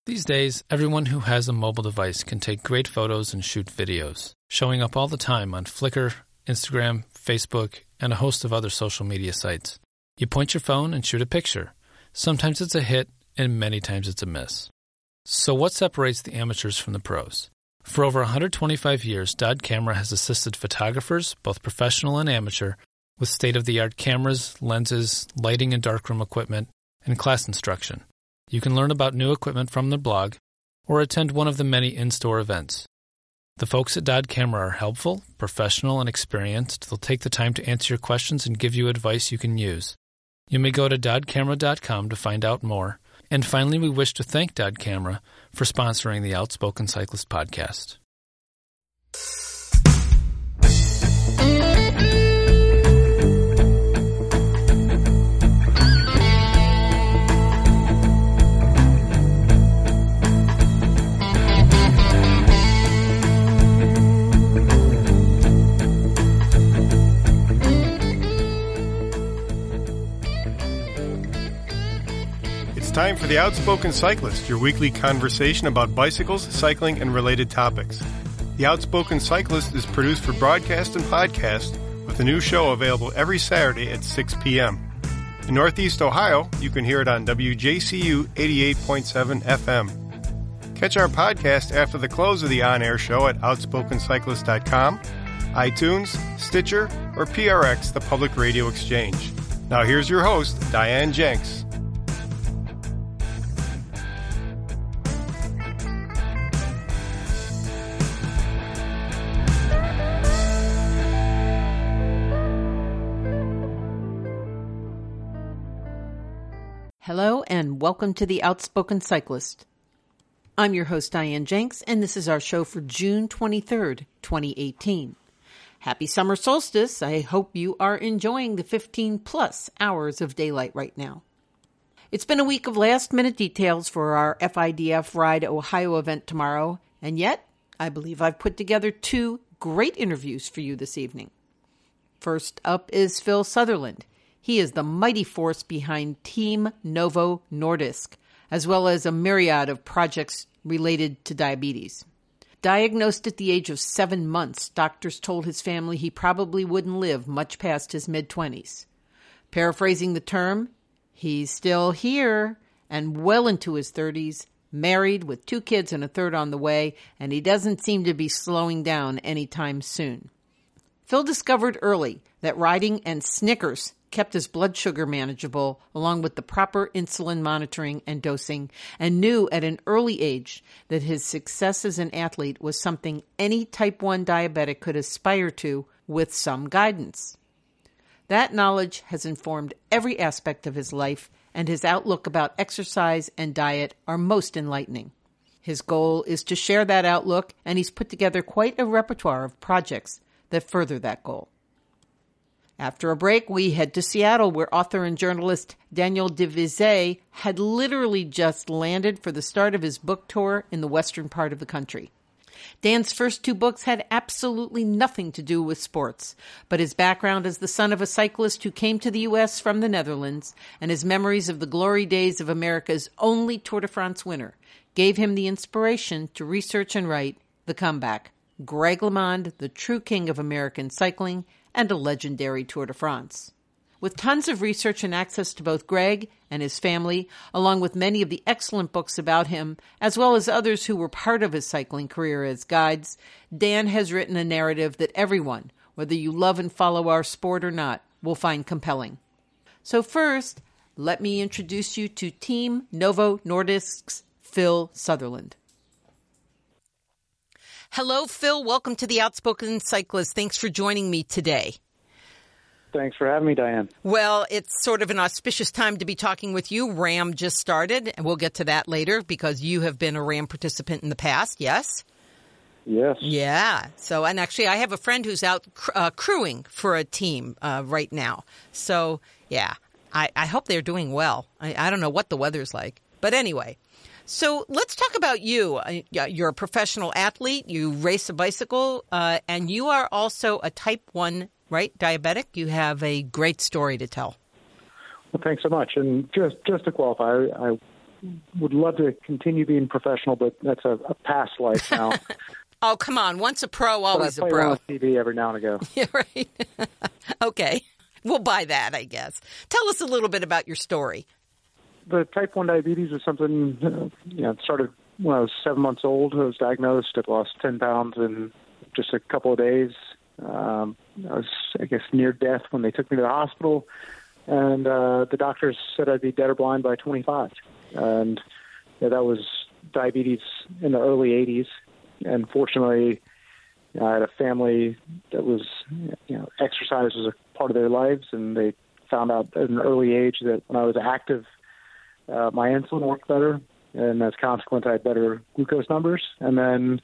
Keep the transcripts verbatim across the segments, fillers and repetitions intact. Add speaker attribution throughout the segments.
Speaker 1: These days, everyone who has a mobile device can take great photos and shoot videos, showing up all the time on Flickr, Instagram, Facebook, and a host of other social media sites. You point your phone and shoot a picture. Sometimes it's a hit, and many times it's a miss. So what separates the amateurs from the pros? For over one hundred twenty-five years, Dodd Camera has assisted photographers, both professional and amateur, with state-of-the-art cameras, lenses, lighting and darkroom equipment, and class instruction. You can learn about new equipment from their blog or attend one of the many in-store events. The folks at Dodd Camera are helpful, professional, and experienced. They'll take the time to answer your questions and give you advice you can use. You may go to dodd camera dot com to find out more. And finally, we wish to thank Dodd Camera for sponsoring the Outspoken Cyclist podcast.
Speaker 2: Time for the Outspoken Cyclist, your weekly conversation about bicycles, cycling, and related topics. The Outspoken Cyclist is produced for broadcast and podcast, with a new show available every Saturday at six p.m. In Northeast Ohio, you can hear it on W J C U eighty-eight point seven F M. Catch our podcast after the close of the on-air show at outspoken cyclist dot com, iTunes, Stitcher, or P R X, the Public Radio Exchange. Now here's your host, Diane Jenks.
Speaker 3: Hello and welcome to the Outspoken Cyclist. I'm your host, Diane Jenks, and this is our show for June twenty-third, twenty eighteen. Happy summer solstice. I hope you are enjoying the fifteen plus hours of daylight right now. It's been a week of last-minute details for our F I D F Ride Ohio event tomorrow, and yet I believe I've put together two great interviews for you this evening. First up is Phil Sutherland. He is the mighty force behind Team Novo Nordisk, as well as a myriad of projects related to diabetes. Diagnosed at the age of seven months, doctors told his family he probably wouldn't live much past his mid-twenties. Paraphrasing the term, he's still here and well into his thirties, married with two kids and a third on the way, and he doesn't seem to be slowing down anytime soon. Phil discovered early that riding and Snickers kept his blood sugar manageable, along with the proper insulin monitoring and dosing, and knew at an early age that his success as an athlete was something any type one diabetic could aspire to with some guidance. That knowledge has informed every aspect of his life, and his outlook about exercise and diet are most enlightening. His goal is to share that outlook, and he's put together quite a repertoire of projects that further that goal. After a break, we head to Seattle, where author and journalist Daniel Devizet had literally just landed for the start of his book tour in the western part of the country. Dan's first two books had absolutely nothing to do with sports, but his background as the son of a cyclist who came to the U S from the Netherlands and his memories of the glory days of America's only Tour de France winner gave him the inspiration to research and write The Comeback, Greg LeMond, the true king of American cycling, and a legendary Tour de France. With tons of research and access to both Greg and his family, along with many of the excellent books about him, as well as others who were part of his cycling career as guides, Dan has written a narrative that everyone, whether you love and follow our sport or not, will find compelling. So first, let me introduce you to Team Novo Nordisk's Phil Sutherland. Hello, Phil. Welcome to the Outspoken Cyclist. Thanks for joining me today.
Speaker 4: Thanks for having me, Diane.
Speaker 3: Well, it's sort of an auspicious time to be talking with you. RAM just started, and we'll get to that later because you have been a RAM participant in the past, yes?
Speaker 4: Yes.
Speaker 3: Yeah. So, and actually, I have a friend who's out uh, crewing for a team uh, right now. So, yeah, I, I hope they're doing well. I, I don't know what the weather's like. But anyway. So let's talk about you. You're a professional athlete. You race a bicycle, uh, and you are also a type one, right, diabetic. You have a great story to tell.
Speaker 4: Well, thanks so much. And just just to qualify, I would love to continue being professional, but that's a, a past life now.
Speaker 3: Oh, come on. Once a pro, always
Speaker 4: but I
Speaker 3: a
Speaker 4: play
Speaker 3: pro.
Speaker 4: on T V every now and again.
Speaker 3: Yeah, right. Okay. We'll buy that, I guess. Tell us a little bit about your story.
Speaker 4: The type one diabetes was something, uh, you know, it started when I was seven months old. I was diagnosed. I lost ten pounds in just a couple of days. Um, I was, I guess, near death when they took me to the hospital. And uh, the doctors said I'd be dead or blind by twenty-five. And yeah, that was diabetes in the early eighties. And fortunately, you know, I had a family that was, you know, exercise was a part of their lives. And they found out at an early age that when I was active, uh, my insulin worked better. And as a consequence, I had better glucose numbers. And then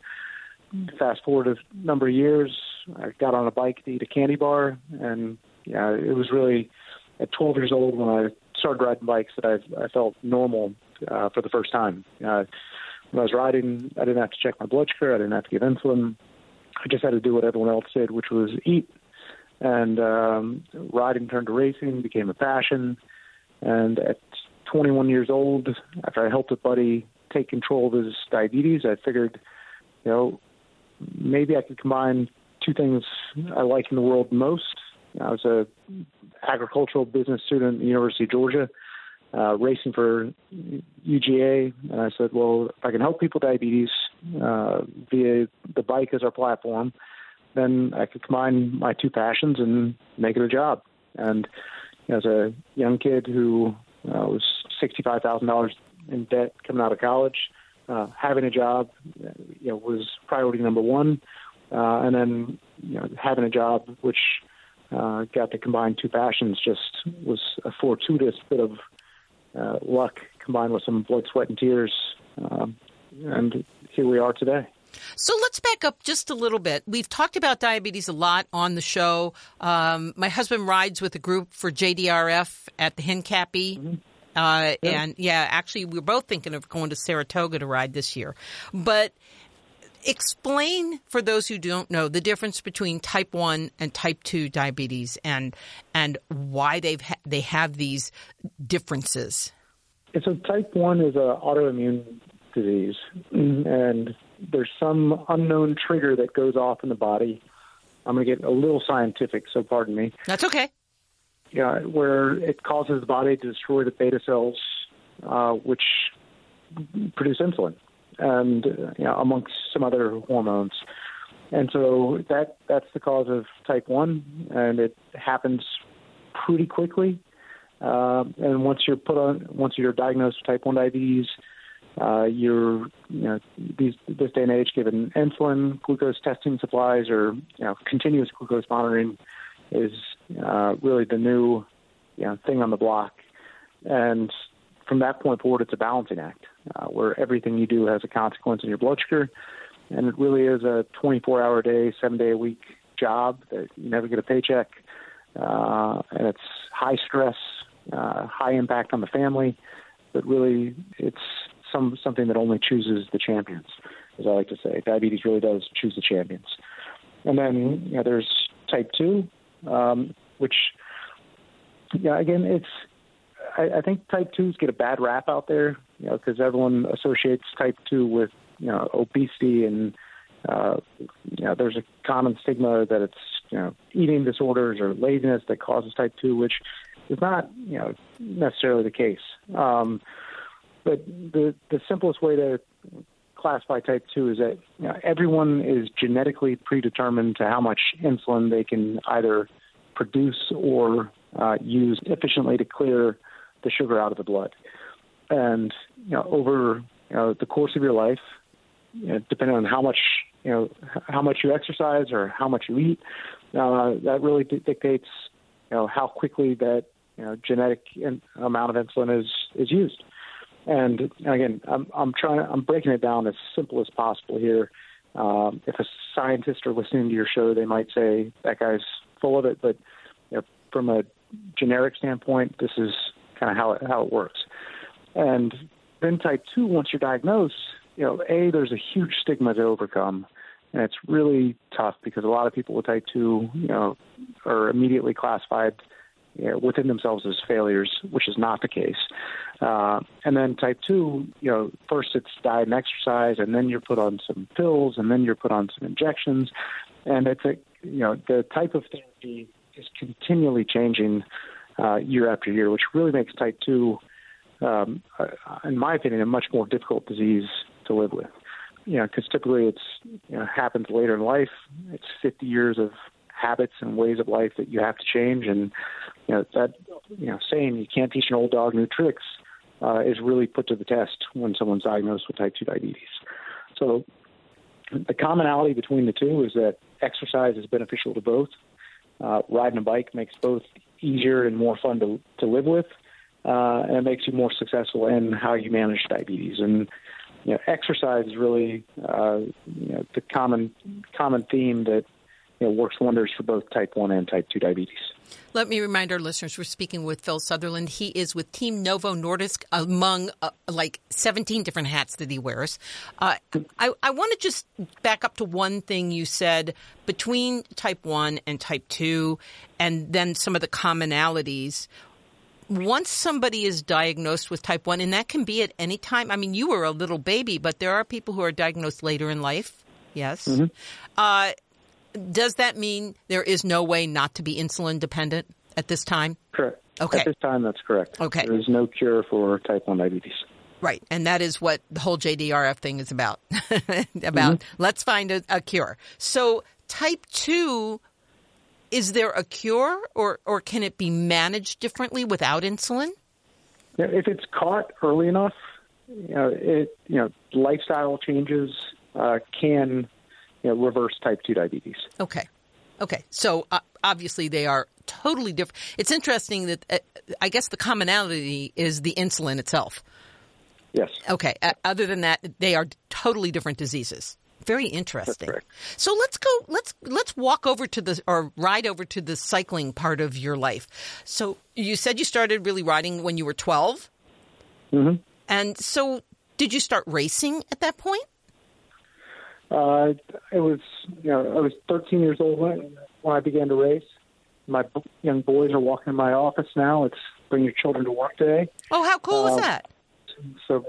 Speaker 4: fast forward a number of years, I got on a bike to eat a candy bar. And yeah, it was really at twelve years old when I started riding bikes that I, I felt normal uh, for the first time. Uh, when I was riding, I didn't have to check my blood sugar. I didn't have to give insulin. I just had to do what everyone else did, which was eat. And um, riding turned to racing, became a passion. And at twenty-one years old, after I helped a buddy take control of his diabetes, I figured, you know, maybe I could combine two things I like in the world most. I was a agricultural business student at the University of Georgia, uh, racing for U G A. And I said, well, if I can help people with diabetes uh, via the bike as our platform, then I could combine my two passions and make it a job. And you know, as a young kid who uh, was sixty-five thousand dollars in debt coming out of college, uh, having a job, you know, was priority number one. Uh, and then, you know, having a job, which uh, got to combine two passions, just was a fortuitous bit of uh, luck combined with some blood, sweat, and tears. Um, and here we are today.
Speaker 3: So let's back up just a little bit. We've talked about diabetes a lot on the show. Um, my husband rides with a group for J D R F at the Hincapie. Mm-hmm. Uh, yeah. And, yeah, actually, we we're both thinking of going to Saratoga to ride this year. But explain, for those who don't know, the difference between type one and type two diabetes and and why they've ha- they have these differences.
Speaker 4: And so type one is an autoimmune disease, and there's some unknown trigger that goes off in the body. I'm going to get a little scientific, so pardon me.
Speaker 3: That's okay.
Speaker 4: Yeah, where it causes the body to destroy the beta cells, uh, which produce insulin, and uh, you know, amongst some other hormones. And so that that's the cause of type one, and it happens pretty quickly. Uh, and once you're put on, once you're diagnosed with type one diabetes, uh, you're, you know, these, this day and age, given insulin, glucose testing supplies, or you know, continuous glucose monitoring is uh, really the new, you know, thing on the block. And from that point forward, it's a balancing act uh, where everything you do has a consequence in your blood sugar. And it really is a twenty-four hour a day, seven day a week job that you never get a paycheck. Uh, and it's high stress, uh, high impact on the family. But really, it's some something that only chooses the champions, as I like to say. Diabetes really does choose the champions. And then you know, there's type two, um, which, yeah, again, it's, I, I think type twos get a bad rap out there, you know, because everyone associates type two with, you know, obesity, and, uh, you know, there's a common stigma that it's, you know, eating disorders or laziness that causes type two, which is not, you know, necessarily the case. Um, but the the simplest way to classify type two is that you know, everyone is genetically predetermined to how much insulin they can either produce or uh, use efficiently to clear the sugar out of the blood. And you know, over you know, the course of your life, you know, depending on how much you know how much you exercise or how much you eat, uh, that really dictates you know how quickly that you know genetic in, amount of insulin is is used. And again, I'm, I'm trying. I'm breaking it down as simple as possible here. Um, if a scientist are listening to your show, they might say that guy's full of it. But you know, from a generic standpoint, this is kind of how it, how it works. And then type two, once you're diagnosed, you know, a there's a huge stigma to overcome, and it's really tough because a lot of people with type two, you know, are immediately classified you know, within themselves as failures, which is not the case. Uh, and then type two, you know, first it's diet and exercise, and then you're put on some pills, and then you're put on some injections. And it's a, you know, the type of therapy is continually changing uh, year after year, which really makes type two, um, uh, in my opinion, a much more difficult disease to live with. You know, because typically it's, you know, happens later in life. It's fifty years of habits and ways of life that you have to change. And, you know, that, you know, saying you can't teach an old dog new tricks uh, is really put to the test when someone's diagnosed with type two diabetes. So the commonality between the two is that exercise is beneficial to both. Uh, riding a bike makes both easier and more fun to, to live with, uh, and it makes you more successful in how you manage diabetes. And, you know, exercise is really uh, you know, the common common theme that, you know, works wonders for both type one and type two diabetes.
Speaker 3: Let me remind our listeners, we're speaking with Phil Sutherland. He is with Team Novo Nordisk, among uh, like seventeen different hats that he wears. Uh, I, I want to just back up to one thing you said between type one and type two, and then some of the commonalities. Once somebody is diagnosed with type one, and that can be at any time. I mean, you were a little baby, but there are people who are diagnosed later in life. Yes. Mm-hmm. Uh, does that mean there is no way not to be insulin dependent at this time?
Speaker 4: Correct.
Speaker 3: Okay.
Speaker 4: At this time, that's correct.
Speaker 3: Okay.
Speaker 4: There is no cure for type one diabetes.
Speaker 3: Right. And that is what the whole J D R F thing is about. about mm-hmm. Let's find a, a cure. So type two, is there a cure, or, or can it be managed differently without insulin?
Speaker 4: Yeah, if it's caught early enough, you know, it, you know, lifestyle changes uh, can, you know, reverse type two diabetes.
Speaker 3: Okay. Okay. So uh, obviously they are totally different. It's interesting that uh, I guess the commonality is the insulin itself.
Speaker 4: Yes.
Speaker 3: Okay. Uh, other than that, they are totally different diseases. Very interesting.
Speaker 4: That's correct.
Speaker 3: So let's go, let's, let's walk over to the, or ride over to the cycling part of your life. So you said you started really riding when you were twelve.
Speaker 4: Mm-hmm.
Speaker 3: And so did you start racing at that point?
Speaker 4: Uh, it was, you know, I was thirteen years old when, when I began to race. My young boys are walking in my office now. It's bring your children to work today.
Speaker 3: Oh, how cool
Speaker 4: uh,
Speaker 3: is that?
Speaker 4: So,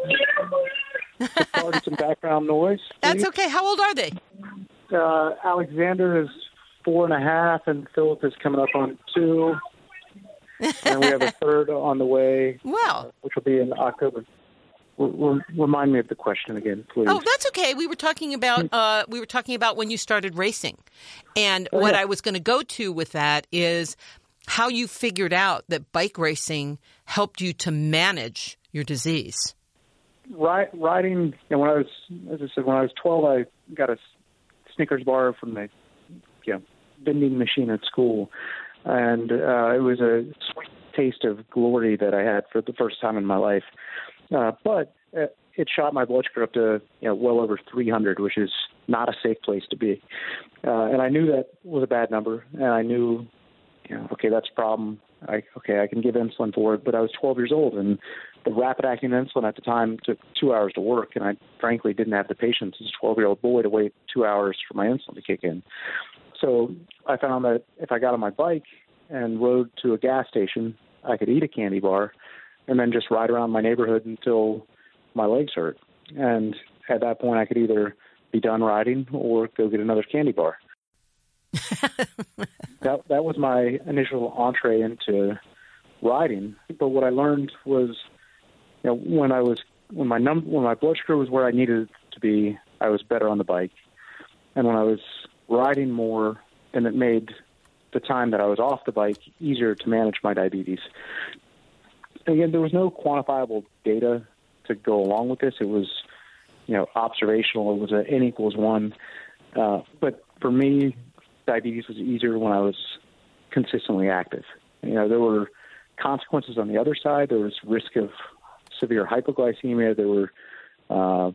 Speaker 4: pardon some background noise.
Speaker 3: That's
Speaker 4: please.
Speaker 3: okay. How old are they?
Speaker 4: Uh, Alexander is four and a half, and Philip is coming up on two. And we have a third on the way.
Speaker 3: Wow.
Speaker 4: Uh, which will be in October. R- r- remind me of the question again, please.
Speaker 3: Oh, that's okay. We were talking about uh, we were talking about when you started racing, and
Speaker 4: oh,
Speaker 3: what
Speaker 4: yeah.
Speaker 3: I was going to go to with that is how you figured out that bike racing helped you to manage your disease.
Speaker 4: Right, riding. You know, when I was, as I said, when I was twelve, I got a Snickers bar from the, you know, vending machine at school, and uh, it was a sweet taste of glory that I had for the first time in my life. Uh, but it, it shot my blood sugar up to, you know, well over three hundred, which is not a safe place to be. Uh, and I knew that was a bad number, and I knew, you know, okay, that's a problem. I, okay, I can give insulin for it, but I was twelve years old, and the rapid-acting insulin at the time took two hours to work, and I frankly didn't have the patience as a twelve-year-old boy to wait two hours for my insulin to kick in. So I found that if I got on my bike and rode to a gas station, I could eat a candy bar and then just ride around my neighborhood until my legs hurt. And at that point, I could either be done riding or go get another candy bar. that that was my initial entree into riding. But what I learned was, you know, when I was when my num when my blood sugar was where I needed it to be, I was better on the bike. And when I was riding more, then it made the time that I was off the bike easier to manage my diabetes. Again, there was no quantifiable data to go along with this. It was, you know, observational. It was an N equals one. Uh, but for me, diabetes was easier when I was consistently active. You know, there were consequences on the other side. There was risk of severe hypoglycemia. There were, uh,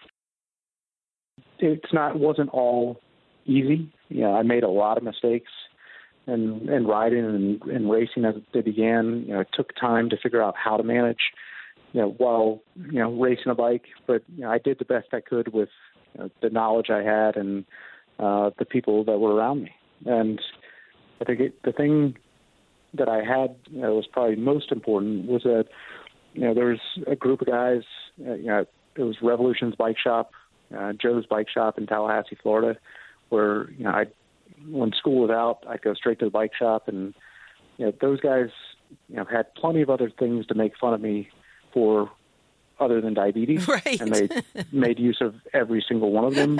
Speaker 4: it's not, wasn't all easy. You know, I made a lot of mistakes. And, and riding and, and racing as they began, you know, it took time to figure out how to manage, you know, while, you know, racing a bike. But, you know, I did the best I could with, you know, the knowledge I had and uh, the people that were around me. And I think it, the thing that I had, you know, was probably most important was that you know, there was a group of guys, uh, you know, it was Revolution's Bike Shop, uh, Joe's Bike Shop in Tallahassee, Florida, where, you know, I, when school was out, I'd go straight to the bike shop, and, you know, those guys, you know, had plenty of other things to make fun of me for other than diabetes.
Speaker 3: Right.
Speaker 4: And they made use of every single one of them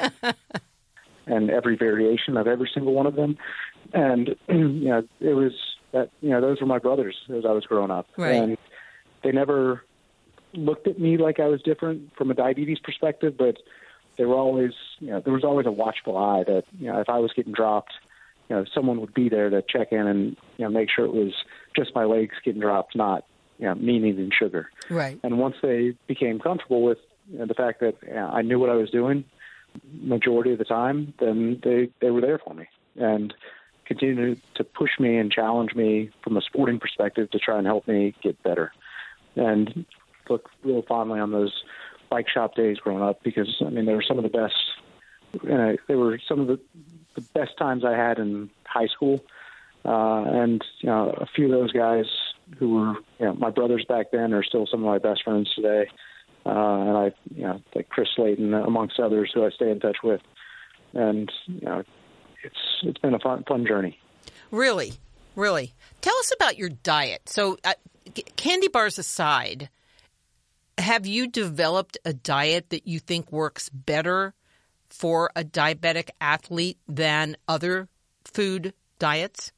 Speaker 4: and every variation of every single one of them. And, you know, it was that, you know, those were my brothers as I was growing up.
Speaker 3: Right.
Speaker 4: And they never looked at me like I was different from a diabetes perspective, but they were always, you know, there was always a watchful eye that, you know, if I was getting dropped, you know, someone would be there to check in and, you know, make sure it was just my legs getting dropped, not, you know, me needing sugar.
Speaker 3: Right.
Speaker 4: And once they became comfortable with, you know, the fact that, you know, I knew what I was doing majority of the time, then they, they were there for me and continued to push me and challenge me from a sporting perspective to try and help me get better. And look real fondly on those bike shop days growing up because, I mean, they were some of the best, you know, they were some of the, the best times I had in high school. Uh, and, you know, a few of those guys who were, you know, my brothers back then are still some of my best friends today. Uh, and I, you know, like Chris Slayton, amongst others who I stay in touch with. And, you know, it's it's been a fun, fun journey.
Speaker 3: Really? Really? Tell us about your diet. So uh, candy bars aside, have you developed a diet that you think works better for a diabetic athlete than other food diets?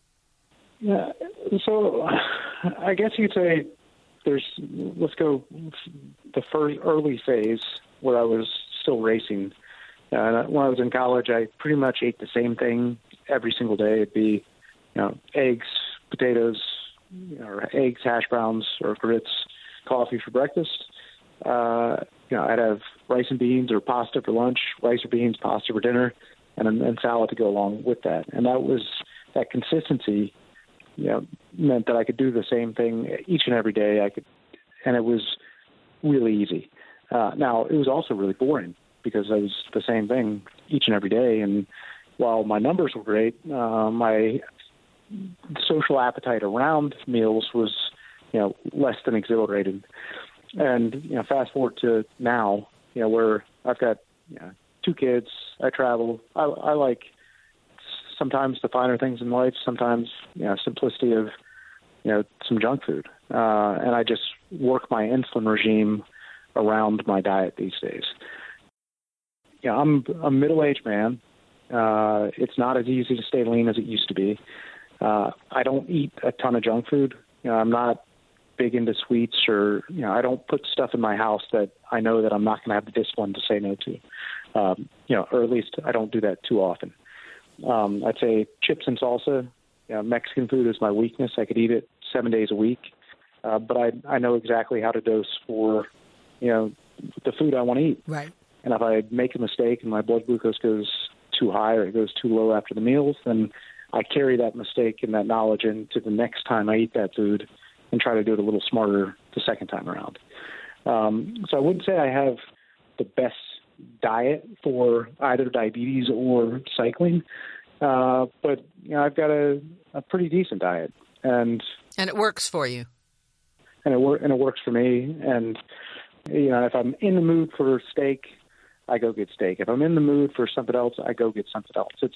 Speaker 4: Yeah. So I guess you'd say there's, let's go the first early phase where I was still racing. Uh, when I was in college, I pretty much ate the same thing every single day. It'd be, you know, eggs, potatoes, you know, or eggs, hash browns, or grits, coffee for breakfast. Uh, you know, I'd have rice and beans or pasta for lunch, rice or beans, pasta for dinner, and and salad to go along with that. And that was that consistency. You know, meant that I could do the same thing each and every day. I could, and it was really easy. Uh, now it was also really boring because I was the same thing each and every day. And while my numbers were great, uh, my social appetite around meals was, you know, less than exhilarated. And, you know, fast forward to now, you know, where I've got, you know, two kids, I travel, I, I like sometimes the finer things in life, sometimes, you know, simplicity of, you know, some junk food. Uh, and I just work my insulin regime around my diet these days. You know, I'm a middle-aged man. Uh, it's not as easy to stay lean as it used to be. Uh, I don't eat a ton of junk food. You know, I'm not big into sweets or, you know, I don't put stuff in my house that I know that I'm not going to have the discipline to say no to. Um, you know, or at least I don't do that too often. Um, I'd say chips and salsa. You know, Mexican food is my weakness. I could eat it seven days a week, uh, but I I know exactly how to dose for, you know, the food I want to eat.
Speaker 3: Right.
Speaker 4: And if I make a mistake and my blood glucose goes too high or it goes too low after the meals, then I carry that mistake and that knowledge into the next time I eat that food and try to do it a little smarter the second time around. Um, so I wouldn't say I have the best diet for either diabetes or cycling, uh, but you know, I've got a, a pretty decent diet, and
Speaker 3: and it works for you,
Speaker 4: and it works and it works for me. And you know, if I'm in the mood for steak, I go get steak. If I'm in the mood for something else, I go get something else. It's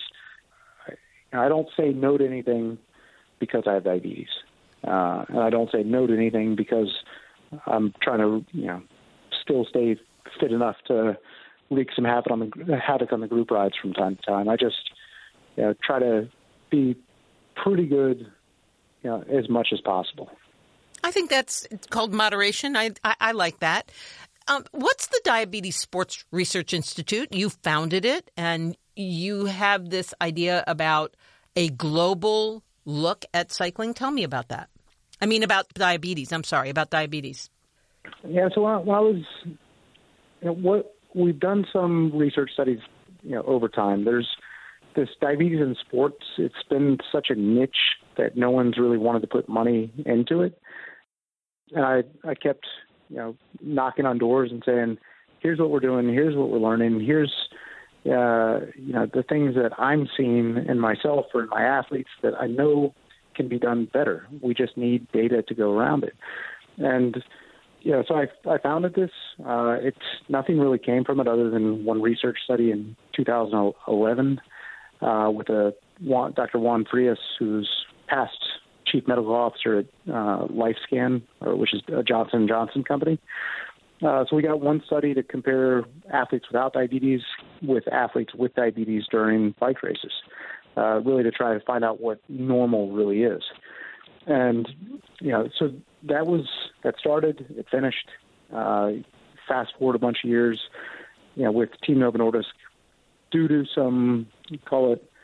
Speaker 4: I don't say no to anything because I have diabetes, uh, and I don't say no to anything because I'm trying to, you know, still stay fit enough to wreak some havoc on the havoc on the group rides from time to time. I just, you know, try to be pretty good, you know, as much as possible.
Speaker 3: I think that's called moderation. I I, I like that. Um, what's the Diabetes Sports Research Institute? You founded it, and you have this idea about a global look at cycling. Tell me about that. I mean, about diabetes. I'm sorry, about diabetes.
Speaker 4: Yeah, so I, I was, you know, what we've done some research studies, you know, over time. There's this diabetes in sports. It's been such a niche that no one's really wanted to put money into it. And I, I kept, you know, knocking on doors and saying, here's what we're doing, here's what we're learning, here's, uh, you know, the things that I'm seeing in myself or in my athletes that I know can be done better. We just need data to go around it. And yeah, so I, I founded this. Uh, it's nothing really came from it other than one research study in two thousand eleven uh, with a Doctor Juan Frias, who's past chief medical officer at uh, LifeScan, or, which is a Johnson and Johnson company. Uh, so we got one study to compare athletes without diabetes with athletes with diabetes during bike races, uh, really to try to find out what normal really is. And, you know, so that was, that started, it finished. Uh, fast forward a bunch of years, you know, with Team Novo Nordisk, due to some, call it,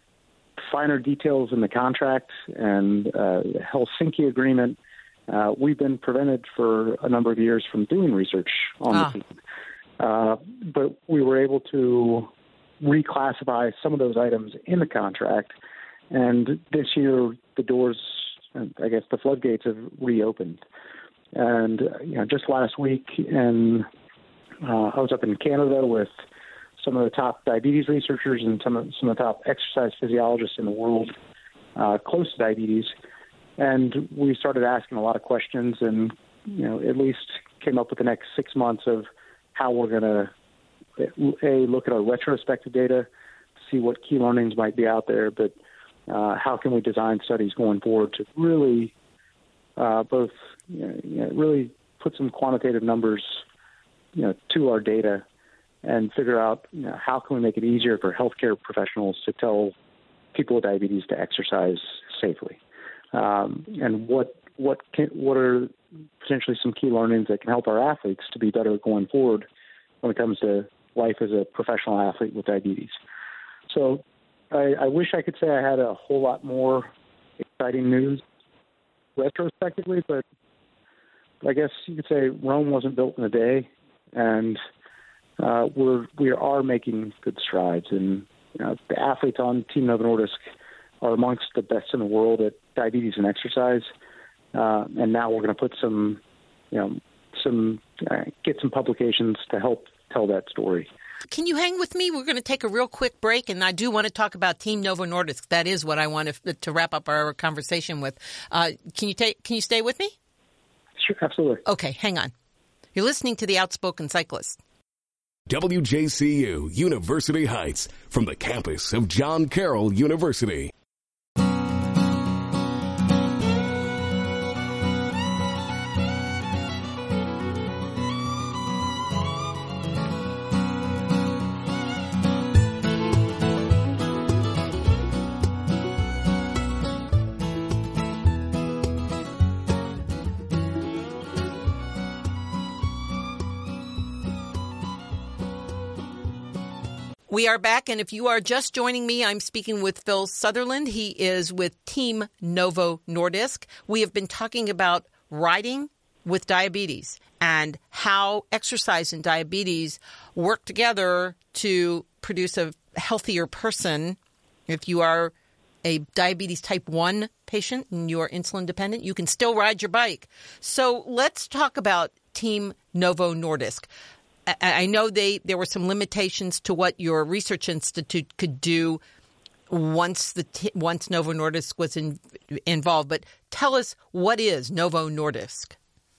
Speaker 4: finer details in the contract and uh, Helsinki agreement, uh, we've been prevented for a number of years from doing research on ah. the team. Uh, but we were able to reclassify some of those items in the contract. And this year, the doors, I guess the floodgates have reopened. And, uh, you know, just last week, and uh, I was up in Canada with some of the top diabetes researchers and some of, some of the top exercise physiologists in the world uh, close to diabetes. And we started asking a lot of questions and, you know, at least came up with the next six months of how we're going to, A, look at our retrospective data to see what key learnings might be out there, but uh, how can we design studies going forward to really uh, both, you know, you know, really put some quantitative numbers, you know, to our data and figure out, you know, how can we make it easier for healthcare professionals to tell people with diabetes to exercise safely, um, and what what can, what are potentially some key learnings that can help our athletes to be better going forward when it comes to life as a professional athlete with diabetes. So I, I wish I could say I had a whole lot more exciting news retrospectively, but I guess you could say Rome wasn't built in a day, and uh, we're we are making good strides. And you know, the athletes on Team Novo Nordisk are amongst the best in the world at diabetes and exercise. Uh, and now we're going to put some, you know, some uh, get some publications to help tell that story.
Speaker 3: Can you hang with me? We're going to take a real quick break, and I do want to talk about Team Novo Nordisk. That is what I want to, to wrap up our conversation with. Uh, can you take? Can you stay with me?
Speaker 4: Sure, absolutely.
Speaker 3: Okay, hang on. You're listening to The Outspoken Cyclist.
Speaker 5: W J C U University Heights, from the campus of John Carroll University.
Speaker 3: We are back, and if you are just joining me, I'm speaking with Phil Sutherland. He is with Team Novo Nordisk. We have been talking about riding with diabetes and how exercise and diabetes work together to produce a healthier person. If you are a diabetes type one patient and you are insulin dependent, you can still ride your bike. So let's talk about Team Novo Nordisk. I know they there were some limitations to what your research institute could do once the once Novo Nordisk was in, involved. But tell us, what is Novo Nordisk?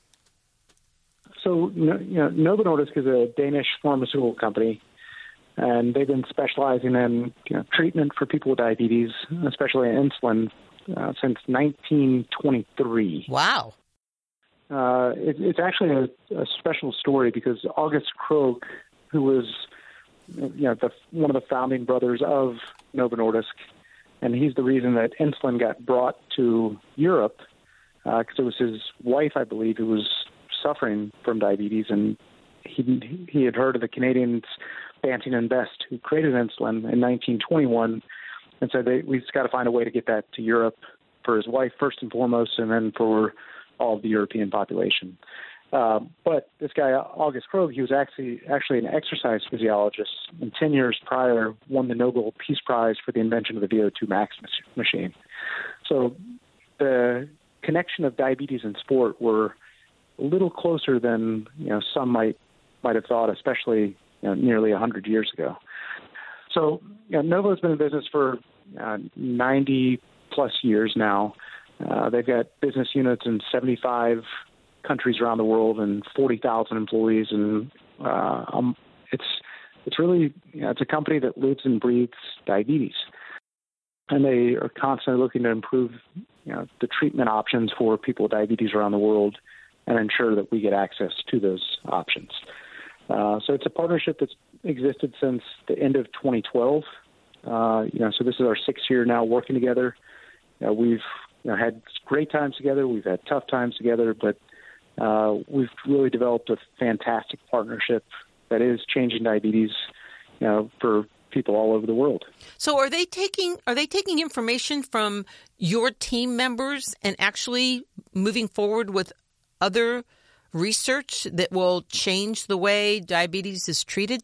Speaker 4: So, you know, Novo Nordisk is a Danish pharmaceutical company, and they've been specializing in you know, treatment for people with diabetes, especially insulin, uh, since nineteen twenty-three.
Speaker 3: Wow.
Speaker 4: Uh, it, it's actually a, a special story because August Krogh, who was you know the, one of the founding brothers of Novo Nordisk, and he's the reason that insulin got brought to Europe because uh, it was his wife, I believe, who was suffering from diabetes, and he he had heard of the Canadians Banting and Best, who created insulin in nineteen twenty-one, and said they, we've got to find a way to get that to Europe for his wife first and foremost, and then for all of the European population. Uh, but this guy, August Krogh, he was actually actually an exercise physiologist, and ten years prior won the Nobel Peace Prize for the invention of the V O two max machine. So the connection of diabetes and sport were a little closer than you know some might might have thought, especially you know, nearly one hundred years ago. So you know, Novo has been in business for uh, ninety plus years now. Uh, they've got business units in seventy-five countries around the world and forty thousand employees. And uh, um, it's it's really, you know, it's a company that lives and breathes diabetes. And they are constantly looking to improve, you know, the treatment options for people with diabetes around the world and ensure that we get access to those options. Uh, so it's a partnership that's existed since the end of twenty twelve. Uh, you know, so this is our sixth year now working together. Uh, we've you know, had great times together. We've had tough times together, but uh, we've really developed a fantastic partnership that is changing diabetes, you know, for people all over the world.
Speaker 3: So are they taking are they taking information from your team members and actually moving forward with other research that will change the way diabetes is treated?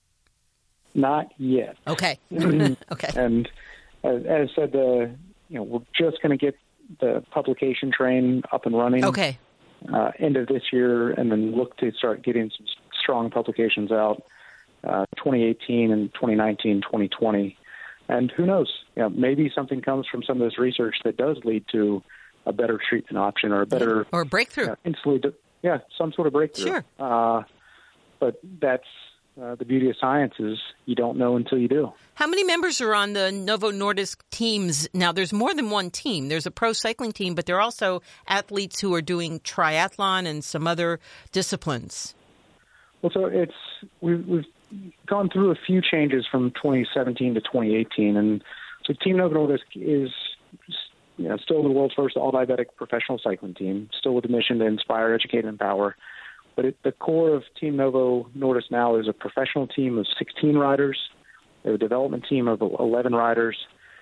Speaker 4: Not yet.
Speaker 3: Okay. okay.
Speaker 4: And as, as I said, uh, you know, we're just going to get the publication train up and running.
Speaker 3: Okay.
Speaker 4: Uh, end of this year, and then look to start getting some strong publications out. Uh, twenty eighteen and twenty nineteen, twenty twenty. And who knows, you know, maybe something comes from some of this research that does lead to a better treatment option or a better...
Speaker 3: Or a breakthrough.
Speaker 4: Uh, instantly, de- yeah, some sort of breakthrough.
Speaker 3: Sure.
Speaker 4: Uh, but that's uh, the beauty of science is you don't know until you do.
Speaker 3: How many members are on the Novo Nordisk teams? Now, there's more than one team. There's a pro cycling team, but there are also athletes who are doing triathlon and some other disciplines.
Speaker 4: Well, so it's we've, we've gone through a few changes from twenty seventeen to twenty eighteen, and so Team Novo Nordisk is, you know, still the world's first all-diabetic professional cycling team, still with the mission to inspire, educate, and empower. But at the core of Team Novo Nordisk now is a professional team of sixteen riders, a development team of eleven riders,